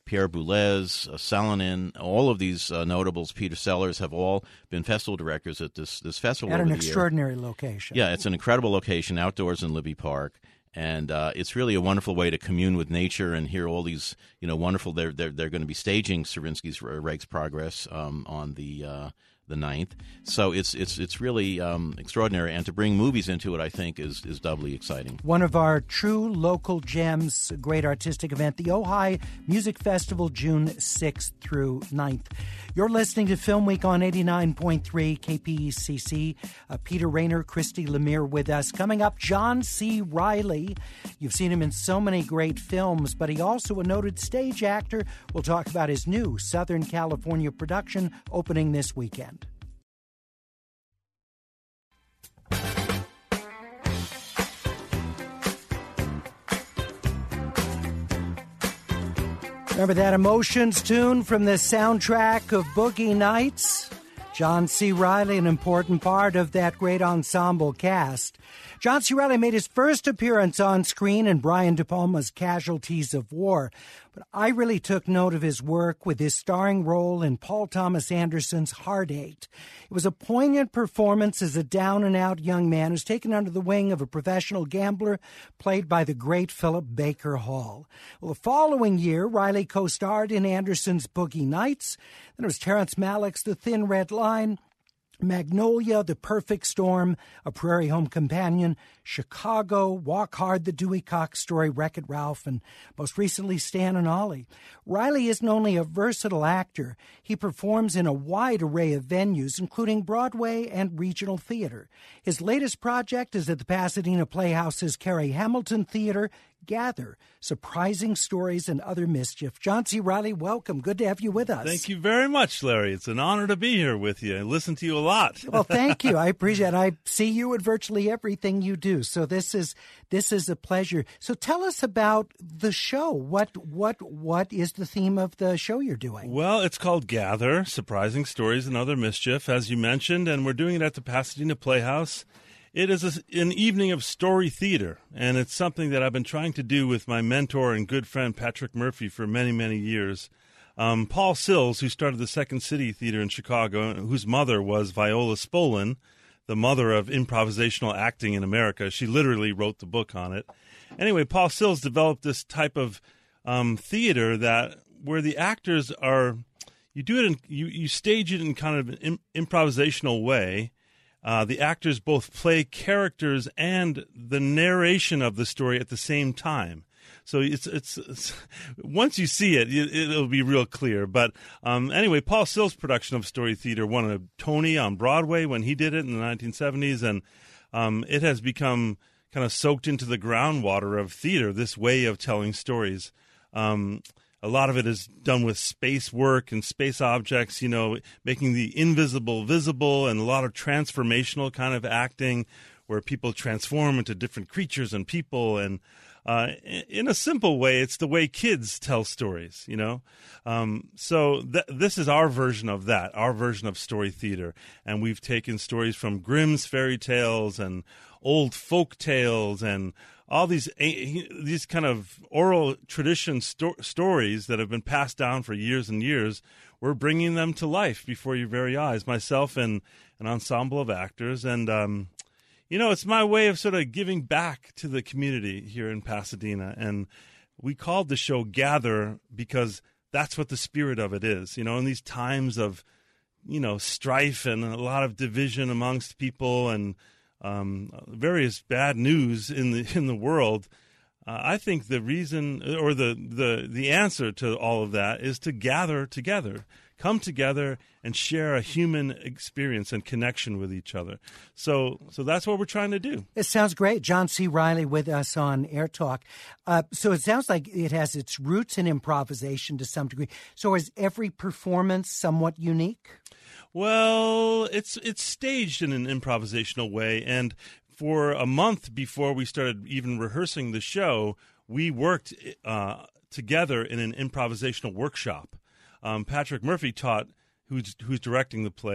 Pierre Boulez, uh, Salonen, all of these uh, notables, Peter Sellers, have all been festival directors at this, this festival At over an the extraordinary year. location. Yeah, it's an incredible location outdoors in Libby Park. And uh, it's really a wonderful way to commune with nature and hear all these, you know, wonderful. They're they're they're going to be staging Stravinsky's Rake's Progress um, on the uh, the ninth. So it's it's it's really um, extraordinary, and to bring movies into it, I think, is is doubly exciting. One of our true local gems, a great artistic event, the Ojai Music Festival, June sixth through ninth. You're listening to Film Week on eighty-nine point three K P E C C. Uh, Peter Rayner, Christy Lemire with us. Coming up, John C. Reilly. You've seen him in so many great films, but he also a noted stage actor. We'll talk about his new Southern California production opening this weekend. Remember that Emotions tune from the soundtrack of Boogie Nights? John C. Reilly, an important part of that great ensemble cast. John C. Reilly made his first appearance on screen in Brian De Palma's Casualties of War, but I really took note of his work with his starring role in Paul Thomas Anderson's Heart Eight. It was a poignant performance as a down-and-out young man who's taken under the wing of a professional gambler played by the great Philip Baker Hall. Well, the following year, Reilly co-starred in Anderson's Boogie Nights. Then it was Terrence Malick's The Thin Red Line, Magnolia, The Perfect Storm, A Prairie Home Companion, Chicago, Walk Hard, The Dewey Cox Story, Wreck-It Ralph, and most recently Stan and Ollie. Reilly isn't only a versatile actor, he performs in a wide array of venues, including Broadway and regional theater. His latest project is at the Pasadena Playhouse's Carrie Hamilton Theater, Gather, Surprising Stories and Other Mischief. John C. Reilly, welcome. Good to have you with us. Thank you very much, Larry. It's an honor to be here with you. I listen to you a lot. Well, thank you. I appreciate it. I see you at virtually everything you do. So this is this is a pleasure. So tell us about the show. What what what is the theme of the show you're doing? Well, it's called Gather, Surprising Stories and Other Mischief, as you mentioned, and we're doing it at the Pasadena Playhouse. It is a, an evening of story theater, and it's something that I've been trying to do with my mentor and good friend Patrick Murphy for many, many years. Um, Paul Sills, who started the Second City Theater in Chicago, whose mother was Viola Spolin, the mother of improvisational acting in America. She literally wrote the book on it. Anyway, Paul Sills developed this type of um, theater that where the actors are, you do it in, you, you stage it in kind of an im- improvisational way. Uh, the actors both play characters and the narration of the story at the same time. So it's it's, it's once you see it, it, it'll be real clear. But um, anyway, Paul Sills' production of story theater won a Tony on Broadway when he did it in the nineteen seventies, and um, it has become kind of soaked into the groundwater of theater, this way of telling stories. Um A lot of it is done with space work and space objects, you know, making the invisible visible, and a lot of transformational kind of acting where people transform into different creatures and people. And uh, in a simple way, it's the way kids tell stories, you know. Um, so th- this is our version of that, our version of story theater. And we've taken stories from Grimm's fairy tales and old folk tales and all these these kind of oral tradition sto- stories that have been passed down for years and years. We're bringing them to life before your very eyes, myself and an ensemble of actors. And, um, you know, it's my way of sort of giving back to the community here in Pasadena. And we called the show Gather because that's what the spirit of it is. You know, in these times of, you know, strife and a lot of division amongst people and Um, various bad news in the in the world, uh, I think the reason or the, the the answer to all of that is to gather together, come together and share a human experience and connection with each other. So so that's what we're trying to do. It sounds great. John C. Reilly with us on Air Talk. Uh, so it sounds like it has its roots in improvisation to some degree. So is every performance somewhat unique? Well, it's it's staged in an improvisational way, and for a month before we started even rehearsing the show, we worked uh, together in an improvisational workshop. Um, Patrick Murphy taught, who's who's directing the play,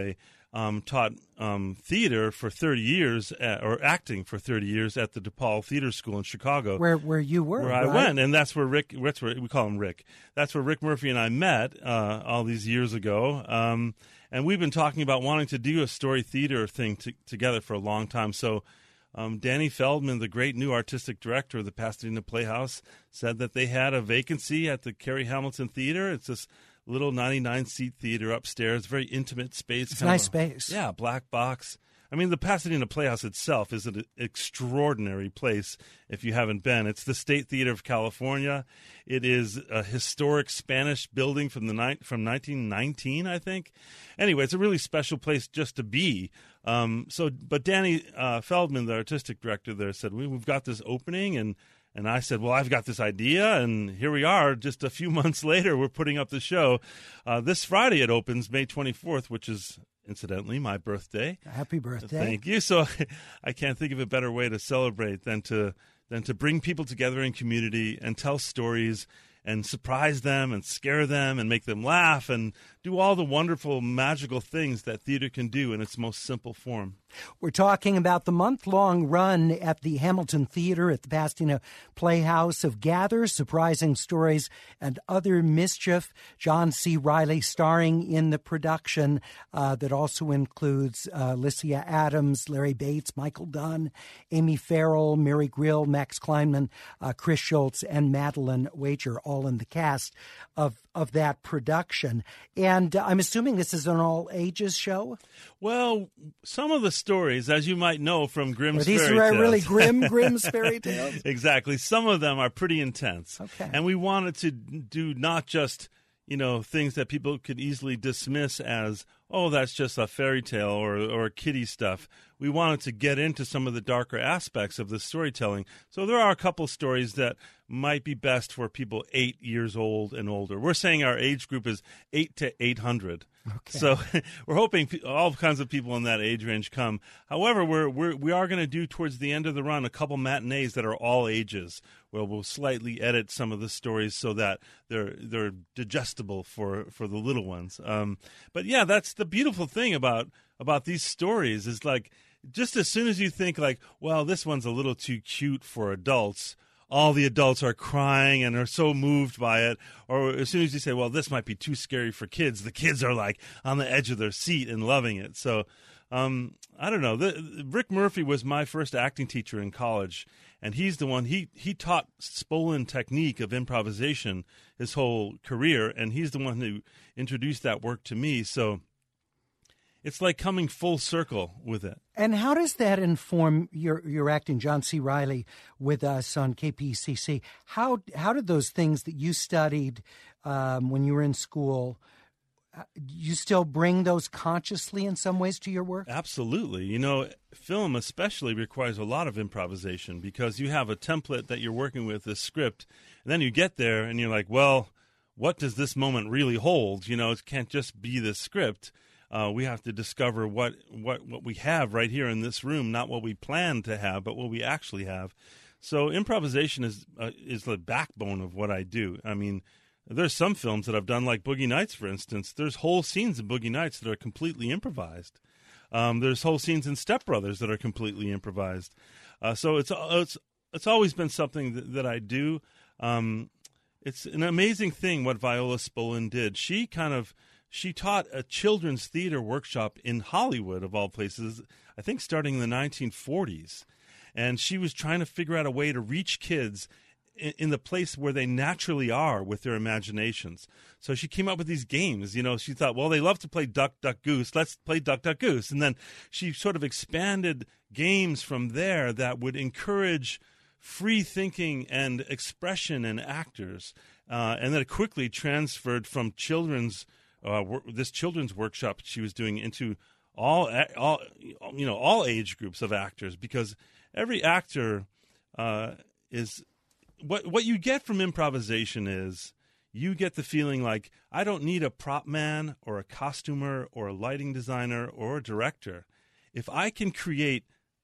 um, taught um, theater for thirty years, at, or acting for thirty years at the DePaul Theater School in Chicago. Where where you were, Where right? I went, and that's where Rick, that's where we call him Rick. That's where Rick Murphy and I met uh, all these years ago. Um, and we've been talking about wanting to do a story theater thing t- together for a long time. So um, Danny Feldman, the great new artistic director of the Pasadena Playhouse, said that they had a vacancy at the Carey Hamilton Theater. It's this little ninety-nine seat theater upstairs, very intimate space. It's a nice of, space. Yeah, black box. I mean, the Pasadena Playhouse itself is an extraordinary place if you haven't been. It's the State Theater of California. It is a historic Spanish building from the ni- from nineteen nineteen, I think. Anyway, it's a really special place just to be. Um, so, but Danny uh, Feldman, the artistic director there, said, we, we've got this opening, and And I said, well, I've got this idea, and here we are. Just a few months later, we're putting up the show. Uh, this Friday it opens, May twenty-fourth, which is, incidentally, my birthday. Happy birthday. Thank you. So I can't think of a better way to celebrate than to than to bring people together in community and tell stories and surprise them and scare them and make them laugh and do all the wonderful, magical things that theater can do in its most simple form. We're talking about the month-long run at the Hamilton Theater at the Pasadena Playhouse of Gather, Surprising Stories, and Other Mischief. John C. Reilly starring in the production uh, that also includes uh, Lycia Adams, Larry Bates, Michael Dunn, Amy Farrell, Mary Grill, Max Kleinman, uh, Chris Schultz, and Madeline Wager, all in the cast of, of that production. And uh, I'm assuming this is an all-ages show? Well, some of the stories, as you might know from Grimm's are these fairy are tales. really grim Grimm's fairy tales? Exactly. Some of them are pretty intense. Okay. And we wanted to do not just, you know, things that people could easily dismiss as, oh, that's just a fairy tale or, or kiddie stuff. We wanted to get into some of the darker aspects of the storytelling. So there are a couple stories that might be best for people eight years old and older. We're saying our age group is eight to eight hundred. Okay. So we're hoping all kinds of people in that age range come. However, we're, we're, we are going to do towards the end of the run a couple matinees that are all ages, where we'll slightly edit some of the stories so that they're they're digestible for, for the little ones. Um, but yeah, that's the beautiful thing about about these stories is like just as soon as you think like, well, this one's a little too cute for adults, all the adults are crying and are so moved by it. Or as soon as you say, well, this might be too scary for kids, the kids are like on the edge of their seat and loving it. So um, I don't know. The, Rick Murphy was my first acting teacher in college, and he's the one, he, he taught Spolin technique of improvisation his whole career, and he's the one who introduced that work to me. So it's like coming full circle with it. And how does that inform your your acting? John C. Reilly with us on K P C C. How how did those things that you studied um, when you were in school, uh, you still bring those consciously in some ways to your work? Absolutely. You know, film especially requires a lot of improvisation because you have a template that you're working with, this script, and then you get there and you're like, well, what does this moment really hold? You know, it can't just be the script. Uh, we have to discover what, what, what we have right here in this room, not what we plan to have, but what we actually have. So improvisation is uh, is the backbone of what I do. I mean, there's some films that I've done, like Boogie Nights, for instance. There's whole scenes in Boogie Nights that are completely improvised. Um, there's whole scenes in Step Brothers that are completely improvised. Uh, so it's it's it's always been something that, that I do. Um, it's an amazing thing what Viola Spolin did. She kind of She taught a children's theater workshop in Hollywood, of all places, I think starting in the nineteen forties. And she was trying to figure out a way to reach kids in, in the place where they naturally are with their imaginations. So she came up with these games. You know, she thought, well, they love to play Duck, Duck, Goose. Let's play Duck, Duck, Goose. And then she sort of expanded games from there that would encourage free thinking and expression in actors. Uh, and then it quickly transferred from children's Uh, this children's workshop she was doing into all, all, you know, all age groups of actors, because every actor uh, is what what you get from improvisation is you get the feeling like I don't need a prop man or a costumer or a lighting designer or a director. If I can create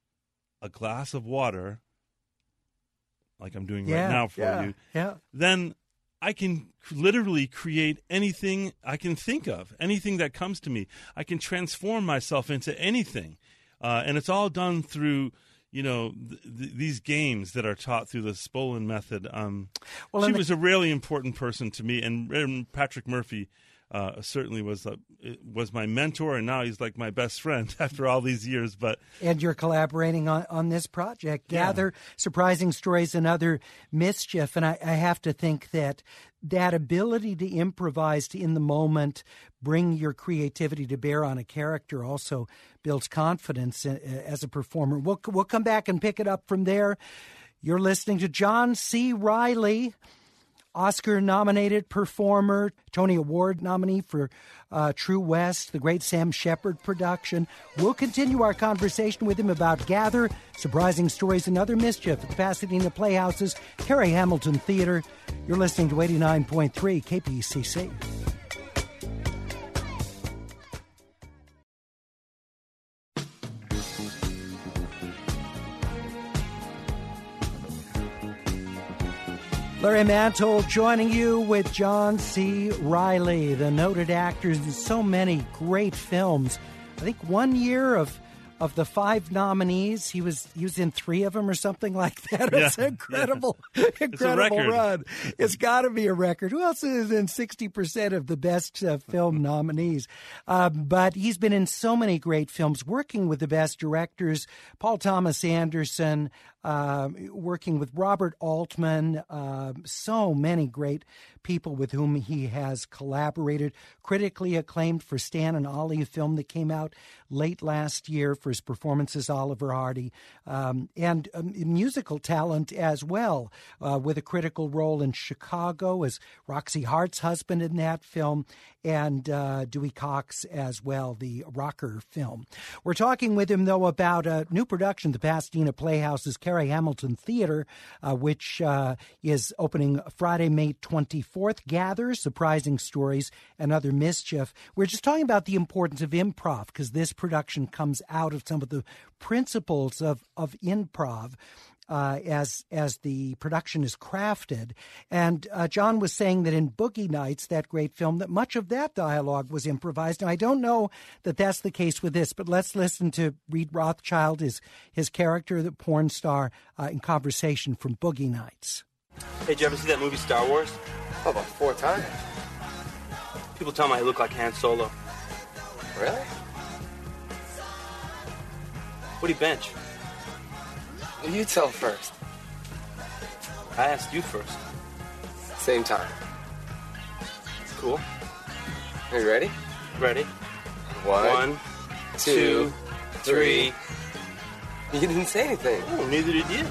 a glass of water, like I'm doing yeah, right now for yeah, you, yeah. then I can literally create anything I can think of, anything that comes to me. I can transform myself into anything. Uh, and it's all done through, you know, th- th- these games that are taught through the Spolin method. Um, well, she the- was a really important person to me, and, and Patrick Murphy uh, certainly was a, was my mentor, and now he's like my best friend after all these years. But and you're collaborating on, on this project, Yeah. Gather, Surprising Stories, and Other Mischief. And I, I have to think that that ability to improvise, to in the moment bring your creativity to bear on a character, also builds confidence as a performer. We'll, we'll come back and pick it up from there. You're listening to John C. Reilly, Oscar-nominated performer, Tony Award nominee for uh, True West, the great Sam Shepard production. We'll continue our conversation with him about Gather, Surprising Stories, and Other Mischief at the Pasadena Playhouse's Harry Hamilton Theater. You're listening to eighty-nine point three K P C C. Larry Mantle joining you with John C. Reilly, the noted actor in so many great films. I think one year of of the five nominees, he was he was in three of them or something like that. It's Yeah, an incredible, yeah. incredible It's a record. run. It's got to be a record. Who else is in sixty percent of the best uh, film nominees? Um, but he's been in so many great films, working with the best directors, Paul Thomas Anderson, uh, working with Robert Altman, uh, so many great people with whom he has collaborated. Critically acclaimed for Stan and Ollie, a film that came out late last year for his performance as Oliver Hardy, um, and um, musical talent as well, uh, with a critical role in Chicago as Roxy Hart's husband in that film, and uh, Dewey Cox as well, the rocker film. We're talking with him, though, about a new production, the Pasadena Playhouse's Harry Hamilton Theater, uh, which uh, is opening Friday, May twenty-fourth. Gather, Surprising Stories, and Other Mischief. We're just talking about the importance of improv, because this production comes out of some of the principles of, of improv. Uh, as as the production is crafted. And uh, John was saying that in Boogie Nights, that great film, that much of that dialogue was improvised. Now, I don't know that that's the case with this, but let's listen to Reed Rothschild, his, his character, the porn star, uh, in conversation from Boogie Nights. Hey, did you ever see that movie Star Wars? Oh, about four times. People tell me I look like Han Solo. Really? What do you bench? Well, you tell first. I asked you first. Same time. Cool. Are you ready? Ready? One, One two, two, three. You didn't say anything. Oh, neither did you.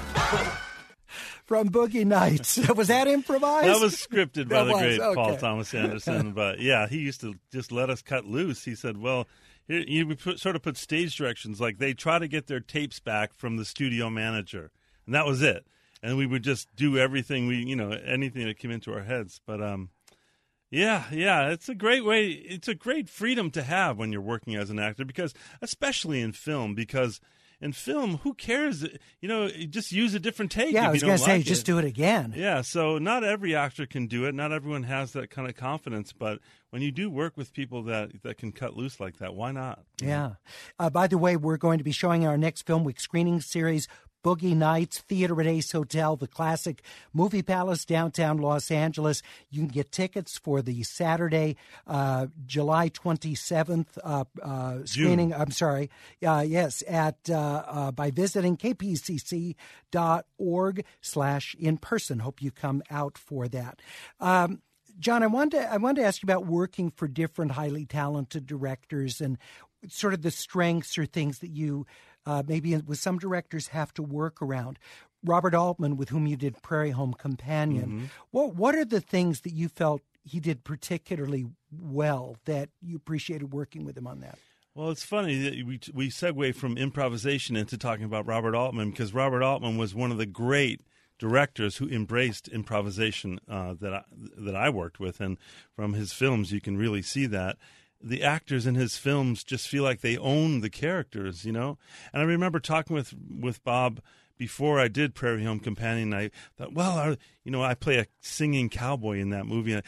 From Boogie Nights. Was that improvised? That was scripted by That the was, great okay. Paul Thomas Anderson. But yeah, he used to just let us cut loose. He said, well, here, you would put, sort of put stage directions, like they try to get their tapes back from the studio manager. And that was it. And we would just do everything we, you know, anything that came into our heads. But um, yeah, yeah, it's a great way. It's a great freedom to have when you're working as an actor, because especially in film, because in film, who cares? You know, just use a different take. Yeah, if I was you going don't to say, like just it. do it again. Yeah, so not every actor can do it. Not everyone has that kind of confidence. But when you do work with people that, that can cut loose like that, why not? Yeah. Uh, by the way, we're going to be showing our next Film Week screening series, Boogie Nights, Theater at Ace Hotel, the classic Movie Palace, downtown Los Angeles. You can get tickets for the Saturday, uh, July twenty-seventh uh, uh, screening. I'm sorry. Uh, yes, at uh, uh, by visiting kpcc dot org slash in person. Hope you come out for that. Um, John, I wanted to, I wanted to ask you about working for different highly talented directors and sort of the strengths or things that you uh, maybe with some directors have to work around. Robert Altman, with whom you did Prairie Home Companion, Mm-hmm. what what are the things that you felt he did particularly well that you appreciated working with him on that? Well, it's funny that we we segue from improvisation into talking about Robert Altman, because Robert Altman was one of the great directors who embraced improvisation uh, that I, that I worked with, and from his films you can really see that. The actors in his films just feel like they own the characters, you know. And I remember talking with with Bob before I did Prairie Home Companion, I thought, well, are, you know, I play a singing cowboy in that movie.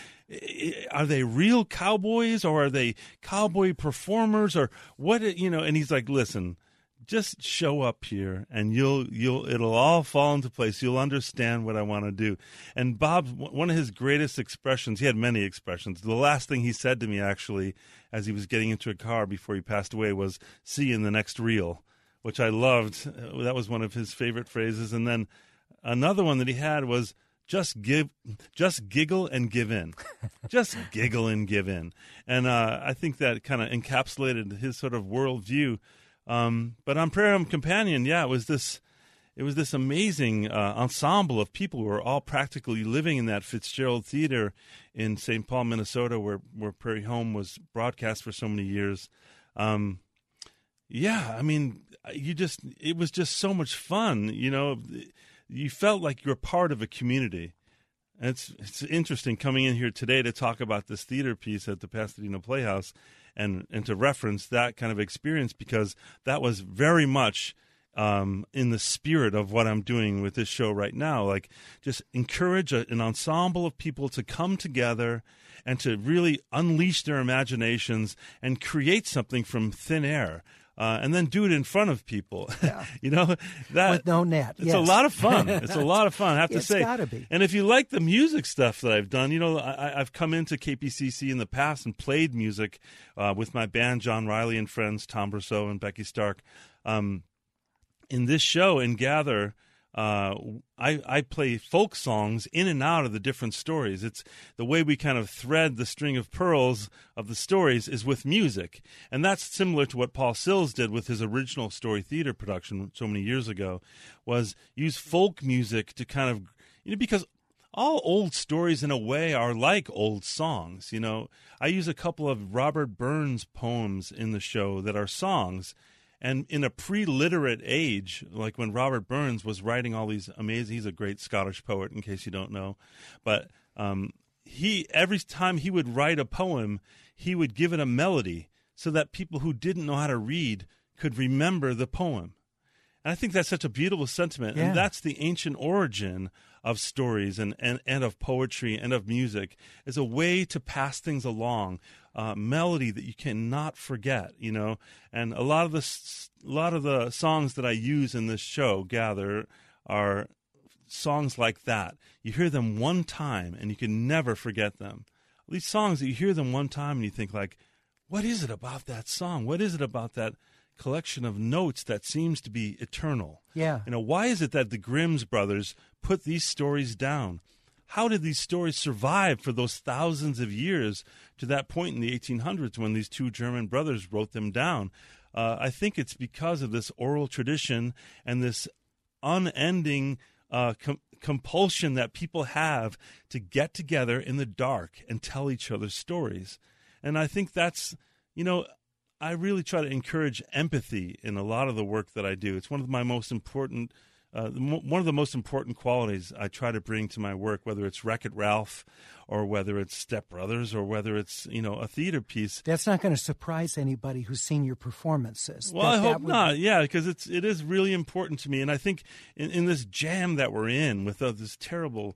Are they real cowboys, or are they cowboy performers, or what? You know, and he's like, listen, just show up here, and you'll you'll it'll all fall into place. You'll understand what I want to do. And Bob, one of his greatest expressions, he had many expressions. The last thing he said to me, actually, as he was getting into a car before he passed away, was, "See you in the next reel," which I loved. That was one of his favorite phrases. And then another one that he had was, just give, just giggle and give in. Just giggle and give in. And uh, I think that kind of encapsulated his sort of worldview. Um, but on Prairie Home Companion, yeah, it was this, it was this amazing uh, ensemble of people who were all practically living in that Fitzgerald Theater in Saint Paul, Minnesota, where where Prairie Home was broadcast for so many years. Um, yeah, I mean, you just, it was just so much fun. You know, you felt like you were part of a community. And it's it's interesting coming in here today to talk about this theater piece at the Pasadena Playhouse. And, and to reference that kind of experience, because that was very much um, in the spirit of what I'm doing with this show right now. Like, just encourage a, an ensemble of people to come together and to really unleash their imaginations and create something from thin air. Uh, and then do it in front of people. Yeah. You know, that with no net. It's yes. a lot of fun. It's a lot of fun, I have to it's say. It's got to be. And if you like the music stuff that I've done, you know, I, I've come into K P C C in the past and played music uh, with my band, John Riley and Friends, Tom Brousseau and Becky Stark. Um, in this show, in Gather, uh, I, I play folk songs in and out of the different stories. It's the way we kind of thread the string of pearls of the stories is with music. And that's similar to what Paul Sills did with his original story theater production so many years ago, was use folk music to kind of, you know, because all old stories in a way are like old songs. You know, I use a couple of Robert Burns poems in the show that are songs. And in a pre-literate age, like when Robert Burns was writing all these amazing, he's a great Scottish poet, in case you don't know, but um, he every time he would write a poem, he would give it a melody so that people who didn't know how to read could remember the poem. And I think that's such a beautiful sentiment, yeah. And that's the ancient origin of stories and, and, and of poetry and of music, is a way to pass things along. Uh, melody that you cannot forget, you know, and a lot of the a lot of the songs that I use in this show, Gather, are songs like that. You hear them one time and you can never forget them. These songs that you hear them one time and you think, like, what is it about that song? What is it about that collection of notes that seems to be eternal? Yeah, you know, why is it that the Grimm's brothers put these stories down? How did these stories survive for those thousands of years to that point in the eighteen hundreds when these two German brothers wrote them down? Uh, I think it's because of this oral tradition and this unending uh, com- compulsion that people have to get together in the dark and tell each other stories. And I think that's, you know, I really try to encourage empathy in a lot of the work that I do. It's one of my most important Uh, one of the most important qualities I try to bring to my work, whether it's Wreck-It Ralph or whether it's Step Brothers or whether it's, you know, a theater piece. That's not going to surprise anybody who's seen your performances. Well, that, I hope would... not. Yeah, because it's it is really important to me, and I think in, in this jam that we're in with uh, this terrible,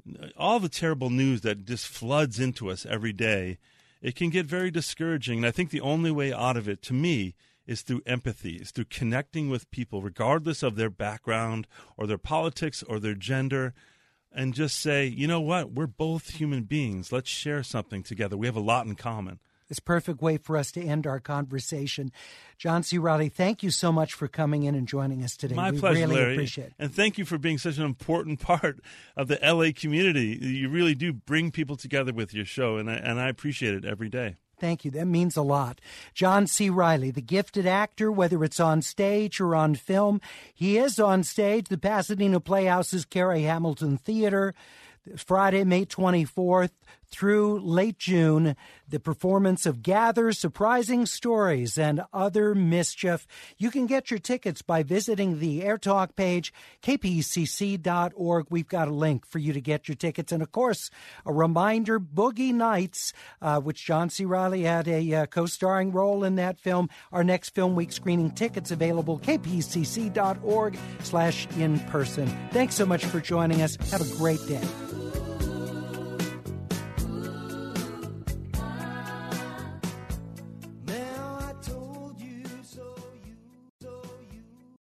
all the terrible news that just floods into us every day, it can get very discouraging. And I think the only way out of it, to me, is through empathy, is through connecting with people, regardless of their background or their politics or their gender, and just say, you know what, we're both human beings. Let's share something together. We have a lot in common. It's a perfect way for us to end our conversation. John C. Riley, thank you so much for coming in and joining us today. My we pleasure, really Larry. appreciate it. And thank you for being such an important part of the L A community. You really do bring people together with your show, and I, and I appreciate it every day. Thank you. That means a lot. John C. Riley, the gifted actor, whether it's on stage or on film. He is on stage, the Pasadena Playhouse's Carrie Hamilton Theater, Friday, May twenty-fourth through late June, the performance of Gather, Surprising Stories, and Other Mischief. You can get your tickets by visiting the AirTalk page, k p c c dot org. We've got a link for you to get your tickets. And, of course, a reminder, Boogie Nights, uh, which John C. Reilly had a uh, co-starring role in that film. Our next Film Week screening, tickets available, k p c c dot org slash in person. Thanks so much for joining us. Have a great day.